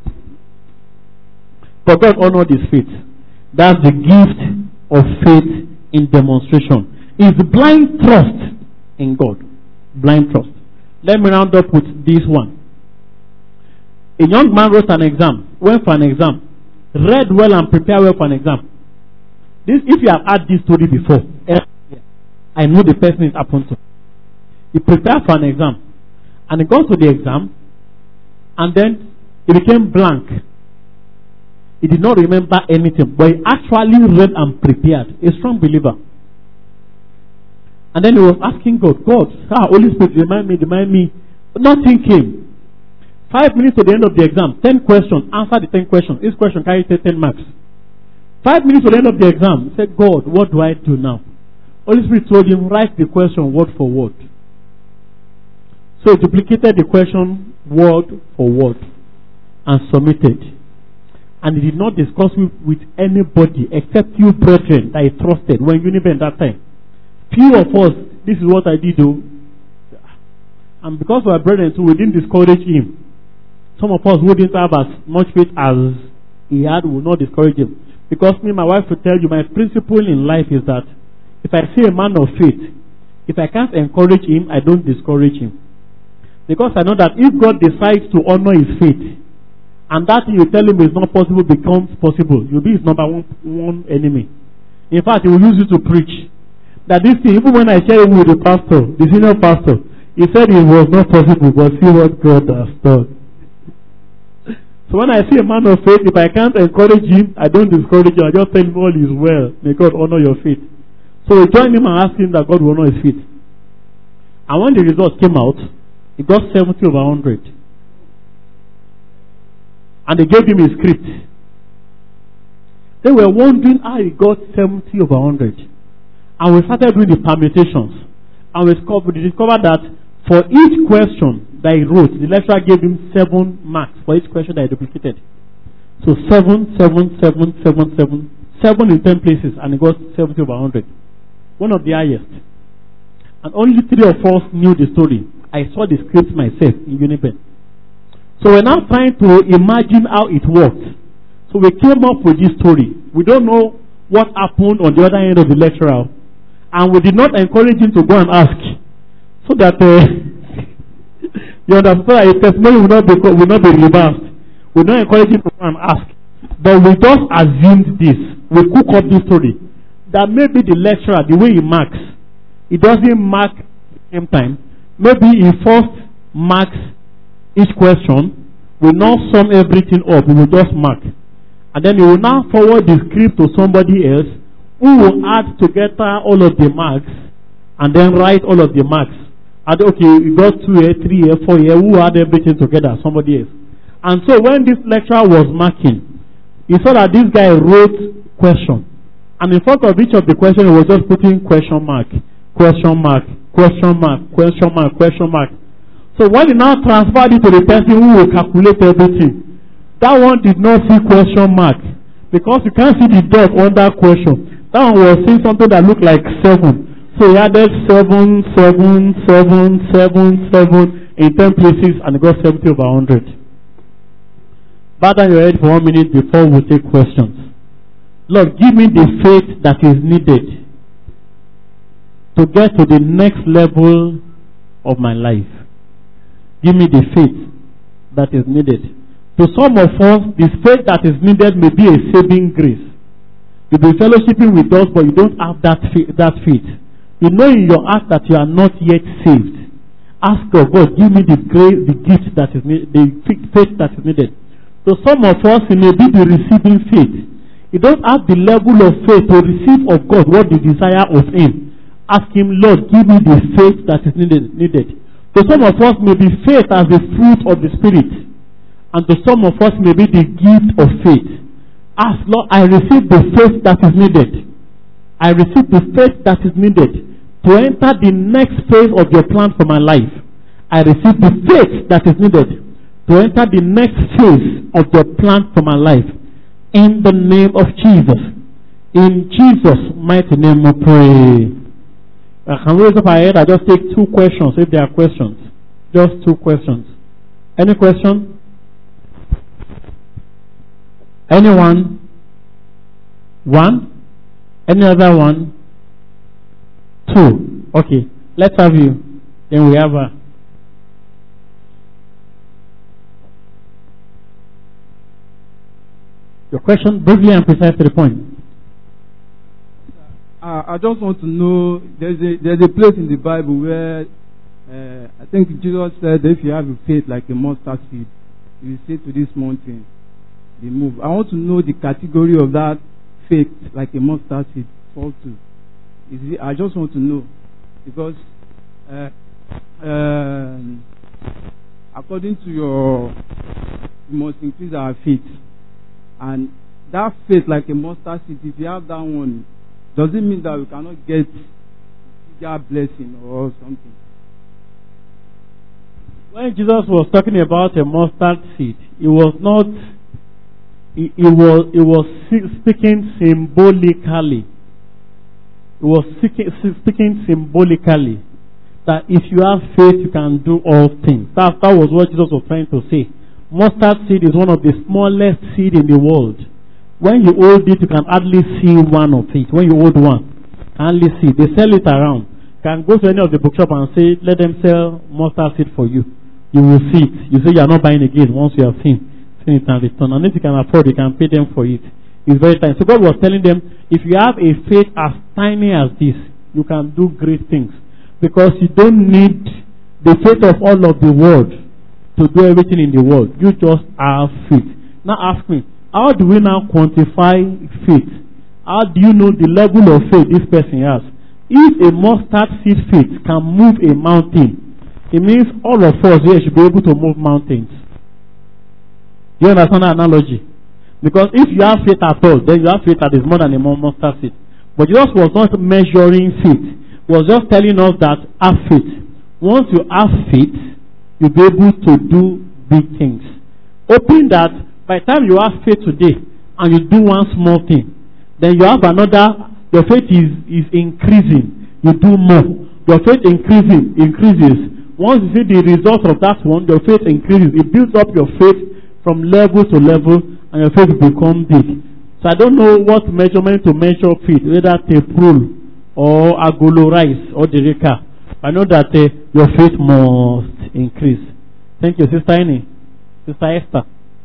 But God honored his faith. That's the gift of faith in demonstration. It's blind trust in God. Blind trust. Let me round up with this one. A young man wrote an exam, went for an exam, read well and prepared well for an exam. This, if you have had this story before, I know the person it happened to. He prepared for an exam, and he got to the exam, and then he became blank. He did not remember anything, but he actually read and prepared. A strong believer. And then he was asking God, God, ah, Holy Spirit, remind me, remind me. Nothing came. Five minutes to the end of the exam, ten questions, answer the ten questions. Each question carries ten marks. Five minutes to the end of the exam, he said, God, what do I do now? Holy Spirit told him, write the question word for word. So he duplicated the question word for word and submitted. And he did not discuss it with anybody except few brethren that he trusted when Uniben that time. Few of us, this is what I did though. And because of our brethren too, we didn't discourage him. Some of us who didn't have as much faith as he had will not discourage him. Because me, my wife will tell you, my principle in life is that if I see a man of faith, if I can't encourage him, I don't discourage him. Because I know that if God decides to honor his faith, and that thing you tell him is not possible becomes possible, you'll be his number one, one enemy. In fact, he will use you to preach. That this thing, even when I share him with the pastor, the senior pastor, he said it was not possible, but see what God has done. So when I see a man of faith, if I can't encourage him, I don't discourage him. I just tell him all is well. May God honor your faith. So we joined him and asked him that God will honor his faith. And when the results came out, he got seventy over one hundred. And they gave him a script. They were wondering how he got seventy over one hundred. And we started doing the permutations. And we discovered that for each question that he wrote, the lecturer gave him seven marks for each question that he duplicated. So seven, seven, seven, seven, seven, seven in ten places, and he got seventy over one hundred. One of the highest. And only three of us knew the story. I saw the script myself in Uniben. So we're now trying to imagine how it worked. So we came up with this story. We don't know what happened on the other end of the lecturer. And we did not encourage him to go and ask. So that uh, you understand that his testimony will not be, will not be reversed. We don't encourage him to go and ask. But we just assumed this. We cook up this story. That maybe the lecturer, the way he marks, he doesn't mark at the same time. Maybe he first marks each question, we now sum everything up, we will just mark. And then he will now forward the script to somebody else who will add together all of the marks and then write all of the marks. And okay, you got two here, three here, four here, who add everything together? Somebody else. And so when this lecturer was marking, he saw that this guy wrote question. And in front of each of the questions, he was just putting question mark, question mark, question mark, question mark, question mark. So when he now transferred it to the person who will calculate everything, that one did not see question mark. Because you can't see the dot under question. That one was seeing something that looked like seven. So he added seven, seven, seven, seven, seven in ten places and he got seventy over one hundred. Bow down your head for one minute before we take questions. Lord, give me the faith that is needed to get to the next level of my life. Give me the faith that is needed. To some of us, the faith that is needed may be a saving grace. You'll be fellowshipping with us, but you don't have that faith. That faith. You know in your heart that you are not yet saved. Ask God, God, give me the grace, the gift that is needed, the faith that is needed. So some of us, it may be the receiving faith. You don't have the level of faith to receive of God what you desire of Him. Ask Him, Lord, give me the faith that is needed. needed. To some of us, may be faith as the fruit of the Spirit. And to some of us, may be the gift of faith. Ask, Lord, I receive the faith that is needed. I receive the faith that is needed to enter the next phase of your plan for my life. I receive the faith that is needed to enter the next phase of your plan for my life. In the name of Jesus. In Jesus' mighty name we pray. I can raise up my head. I just take two questions if there are questions. Just two questions. Any question? Anyone? One? Any other one? Two. Okay. Let's have you. Then we have a. Your question, briefly and precise to the point. Uh, I just want to know, there's a, there's a place in the Bible where uh, I think Jesus said if you have a faith like a mustard seed, you say to this mountain, be moved. I want to know the category of that faith like a mustard seed fall to. Is it, I just want to know because uh, uh, according to your, you must increase our faith. And that faith like a mustard seed, if you have that one, does it mean that we cannot get bigger blessing or something? When Jesus was talking about a mustard seed, it was not, it, it was it was speaking symbolically. It was speaking, speaking symbolically that if you have faith, you can do all things. That, that was what Jesus was trying to say. Mustard seed is one of the smallest seed in the world. When you hold it, you can hardly see one of it. When you hold one, you can hardly see. They sell it around. You can go to any of the bookshop and say, let them sell mustard seed for you. You will see it. You say you are not buying again once you have seen, seen it and return. And if you can afford, you can pay them for it. It's very tiny. So God was telling them, if you have a faith as tiny as this, you can do great things. Because you don't need the faith of all of the world to do everything in the world. You just have faith. Now ask me, how do we now quantify faith? How do you know the level of faith this person has? If a mustard seed faith can move a mountain, it means all of us here should be able to move mountains. Do you understand that analogy? Because if you have faith at all, then you have faith that is more than a mustard seed. But Jesus was not measuring faith. He was just telling us that have faith. Once you have faith, you'll be able to do big things. Hoping that by the time you have faith today and you do one small thing, then you have another, your faith is, is increasing. You do more. Your faith increasing, increases. Once you see the result of that one, your faith increases. It builds up your faith from level to level and your faith will become big. So I don't know what measurement to measure faith, whether tape rule or agolo rice or dereka. I know that uh, your faith must increase. Thank you, Sister Annie. Sister Esther.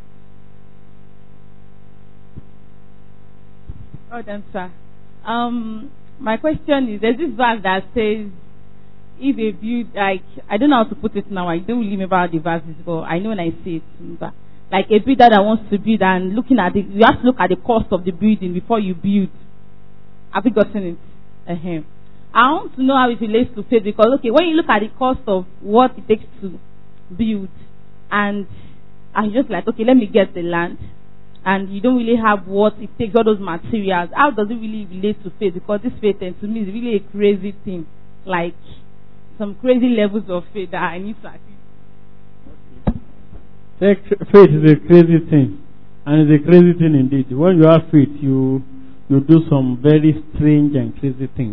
Well done, sir. Um, my question is, there's this verse that says, if a build, like, I don't know how to put it now, I don't really remember how the verse is, but I know when I say it, but like a builder that wants to build and looking at it, you have to look at the cost of the building before you build. have you gotten it? Uh-huh. I want to know how it relates to faith, because okay, when you look at the cost of what it takes to build, and I'm just like, okay, let me get the land, and you don't really have what it takes, all those materials. How does it really relate to faith? Because this faith, and to me, is really a crazy thing, like some crazy levels of faith that I need to achieve. Faith is a crazy thing, and it's a crazy thing indeed. When you have faith, you you do some very strange and crazy things.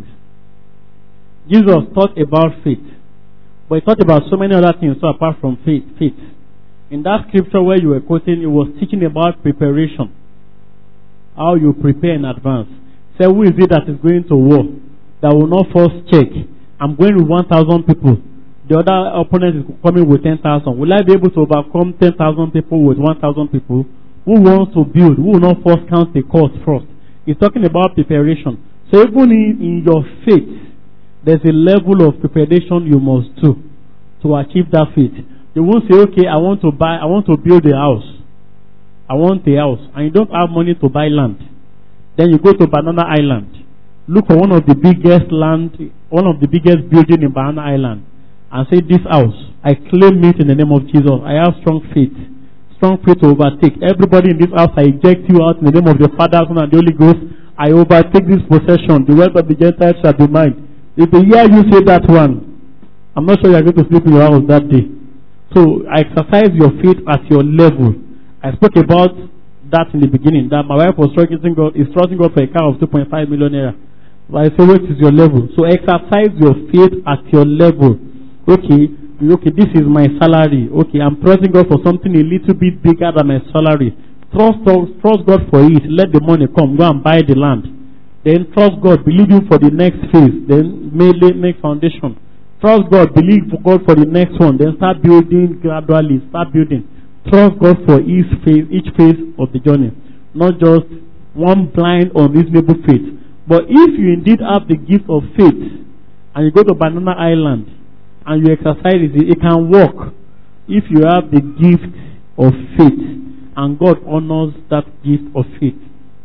Jesus taught about faith, but he taught about so many other things so apart from faith. faith. In that scripture where you were quoting, he was teaching about preparation, how you prepare in advance. Say, who is it that is going to war that will not first check? I'm going with one thousand people. The other opponent is coming with ten thousand. Will I be able to overcome ten thousand people with one thousand people? Who wants to build? Who will not first count the cost first? He's talking about preparation. So even in, in your faith, there's a level of preparation you must do to achieve that faith. You won't say, okay, I want to buy, I want to build a house. I want a house. And you don't have money to buy land. Then you go to Banana Island. Look for one of the biggest land, one of the biggest building in Banana Island. And say, this house, I claim it in the name of Jesus. I have strong faith. Strong faith to overtake. Everybody in this house, I eject you out in the name of the Father, Son, and the Holy Ghost. I overtake this possession. The wealth of the Gentiles shall be mine. If they hear you say that one, I'm not sure you are going to sleep in your house that day. So I exercise your faith at your level. I spoke about that in the beginning, that my wife was trusting God, is trusting God for a car of two point five million naira. So I say, what is your level? So exercise your faith at your level. Okay, okay, this is my salary. Okay, I'm trusting God for something a little bit bigger than my salary. Trust, trust God for it. Let the money come. Go and buy the land. Then trust God. Believe Him for the next phase. Then make, make foundation. Trust God. Believe for God for the next one. Then start building gradually. Start building. Trust God for each phase, each phase of the journey. Not just one blind, unreasonable faith. But if you indeed have the gift of faith, and you go to Banana Island, and you exercise it, it can work if you have the gift of faith. And God honors that gift of faith.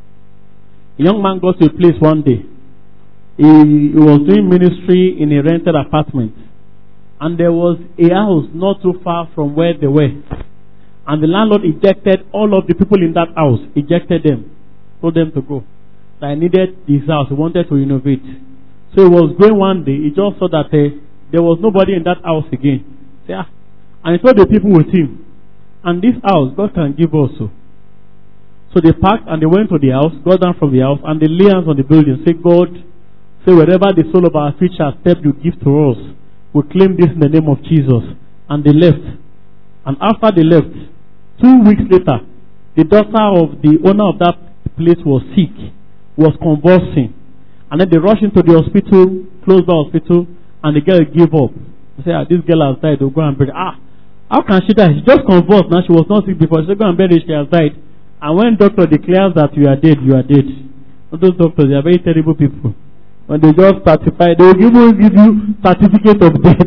A young man got to a place one day. He, he was doing ministry in a rented apartment. And there was a house not too far from where they were. And the landlord ejected all of the people in that house. Ejected them. Told them to go. That I needed this house. He wanted to renovate. So he was going one day. He just saw that uh, there was nobody in that house again. Say, ah. And he told the people with him, and this house, God can give also. So they packed and they went to the house, got down from the house, and they lay hands on the building. Say, God, say, wherever the soul of our feet shall step, you give to us. We claim this in the name of Jesus. And they left. And after they left, two weeks later, the daughter of the owner of that place was sick, was convulsing. And then they rushed into the hospital, closed the hospital, and the girl gave up. They said, ah, this girl has died, they'll go and bury her. Ah, how can she die? She just convulsed now. She was not sick before. She said, go and bury her, she has died. And when doctor declares that you are dead, you are dead. Those doctors, they are very terrible people. When they just certify, they will give you, give you certificate of death.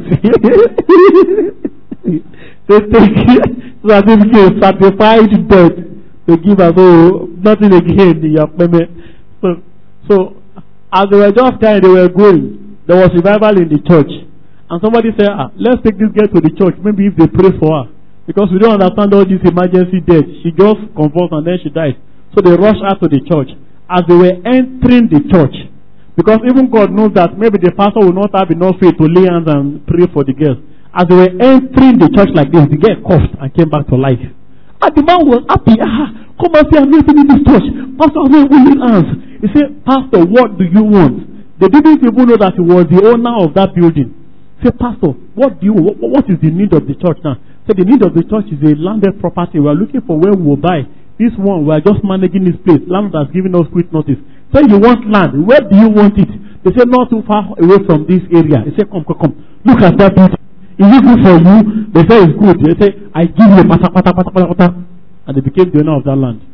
They take certificate, certified death. They give us, oh, nothing again in your payment. So, so, as they were just dying, they were going. There was revival in the church. And somebody said, ah, let's take this girl to the church. Maybe if they pray for her. Because we don't understand all this emergency death. She just convulsed and then she died. So they rushed her to the church. As they were entering the church, because even God knows that maybe the pastor will not have enough faith to lay hands and pray for the girl. As they were entering the church like this, the girl coughed and came back to life. And the man was happy. Ah, come and see, I'm meeting in this church. Pastor, I'm laying hands. He said, Pastor, what do you want? They didn't even know that he was the owner of that building. Say, Pastor, what do you, what, what is the need of the church now? Say, the need of the church is a landed property. We are looking for where we will buy. This one, we are just managing this place. Landlord has given us quick notice. Say, you want land. Where do you want it? They say, not too far away from this area. They say, come, come, come. Look at that building. Is it good for you? They say, it's good. They say, I give you a pata, pata, pata, pata, pata. And they became the owner of that land.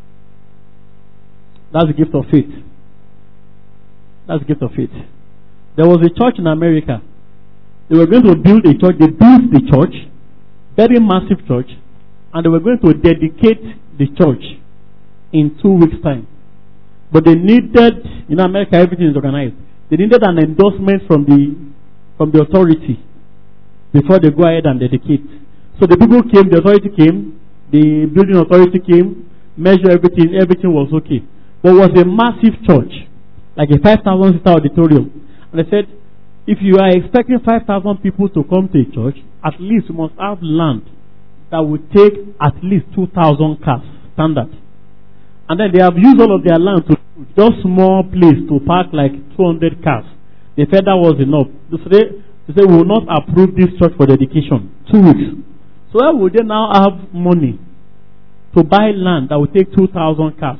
That's the gift of faith. That's the gift of faith. There was a church in America. They were going to build a church. They built the church, very massive church, and they were going to dedicate the church in two weeks' time. But they needed, in America, everything is organized. They needed an endorsement from the from the authority before they go ahead and dedicate. So the people came, the authority came, the building authority came, measured everything, everything was okay. But it was a massive church, like a five thousand seater auditorium. And they said, if you are expecting five thousand people to come to a church, at least you must have land that will take at least two thousand cars, standard. And then they have used all of their land to just small place to park like two hundred cars. They felt that was enough. So they, they said, we will not approve this church for dedication. Two weeks. So where would they now have money to buy land that will take two thousand cars?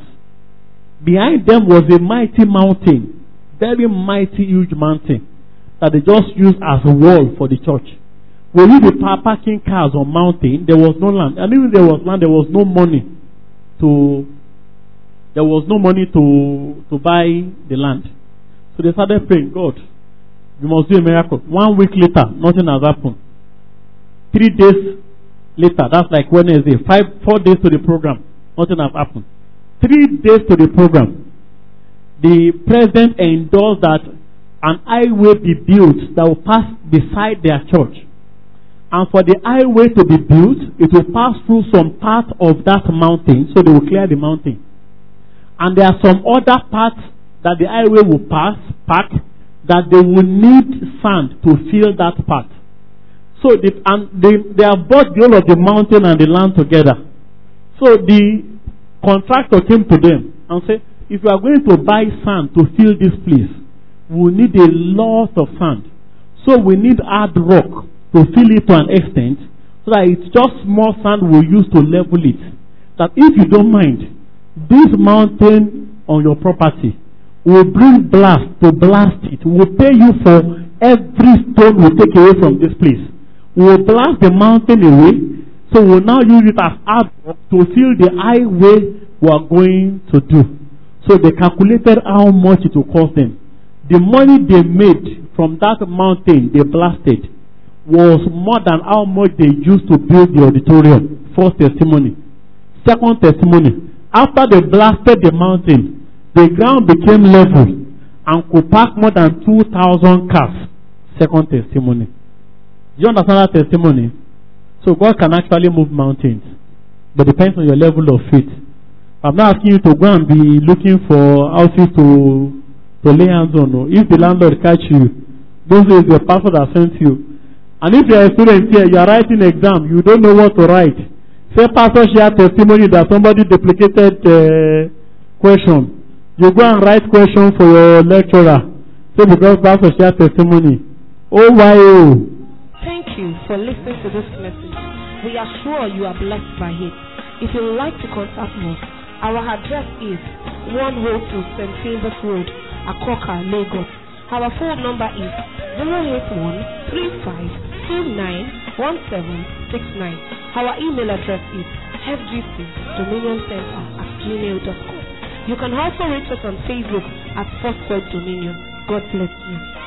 Behind them was a mighty mountain, very mighty, huge mountain that they just used as a wall for the church. When you be parking cars on mountain, there was no land. And even there was land, there was no money to there was no money to to buy the land. So they started praying, God, you must do a miracle. One week later, nothing has happened. Three days later, that's like Wednesday, five, four days to the program, nothing has happened. Three days to the program, the president endorsed that an highway be built that will pass beside their church. And for the highway to be built, it will pass through some part of that mountain, so they will clear the mountain. And there are some other parts that the highway will pass, pack, that they will need sand to fill that part. So they, and they, they have bought the whole of the mountain and the land together. So the contractor came to them and said, if you are going to buy sand to fill this place, we need a lot of sand. So we need hard rock to fill it to an extent, so that it's just small sand we'll use to level it. That if you don't mind, this mountain on your property will bring blast to blast it. We will pay you for every stone we take away from this place. We will blast the mountain away, so we will now use it as hard rock to fill the highway we are going to do. So they calculated how much it will cost them. The money they made from that mountain they blasted was more than how much they used to build the auditorium. First testimony. Second testimony. After they blasted the mountain, the ground became level and could park more than two thousand cars. Second testimony. Do you understand that testimony? So God can actually move mountains, but depends on your level of faith. I'm not asking you to go and be looking for houses to to lay hands on. No. If the landlord catch you, this is your pastor that sent you. And if you are a student here, you are writing exam, you don't know what to write. Say pastor share testimony that somebody duplicated uh, question. You go and write question for your lecturer. Say because pastor share testimony. Oh why oh. Thank you for listening to this message. We are sure you are blessed by it. If you would like to contact us, our address is one oh two Saint Philbert Road, Akoka, Lagos. Our phone number is zero eight one three five two nine one seven six nine. Our email address is f g c dominion center at gmail dot com. You can also reach us on Facebook at Foursquare Dominion. God bless you.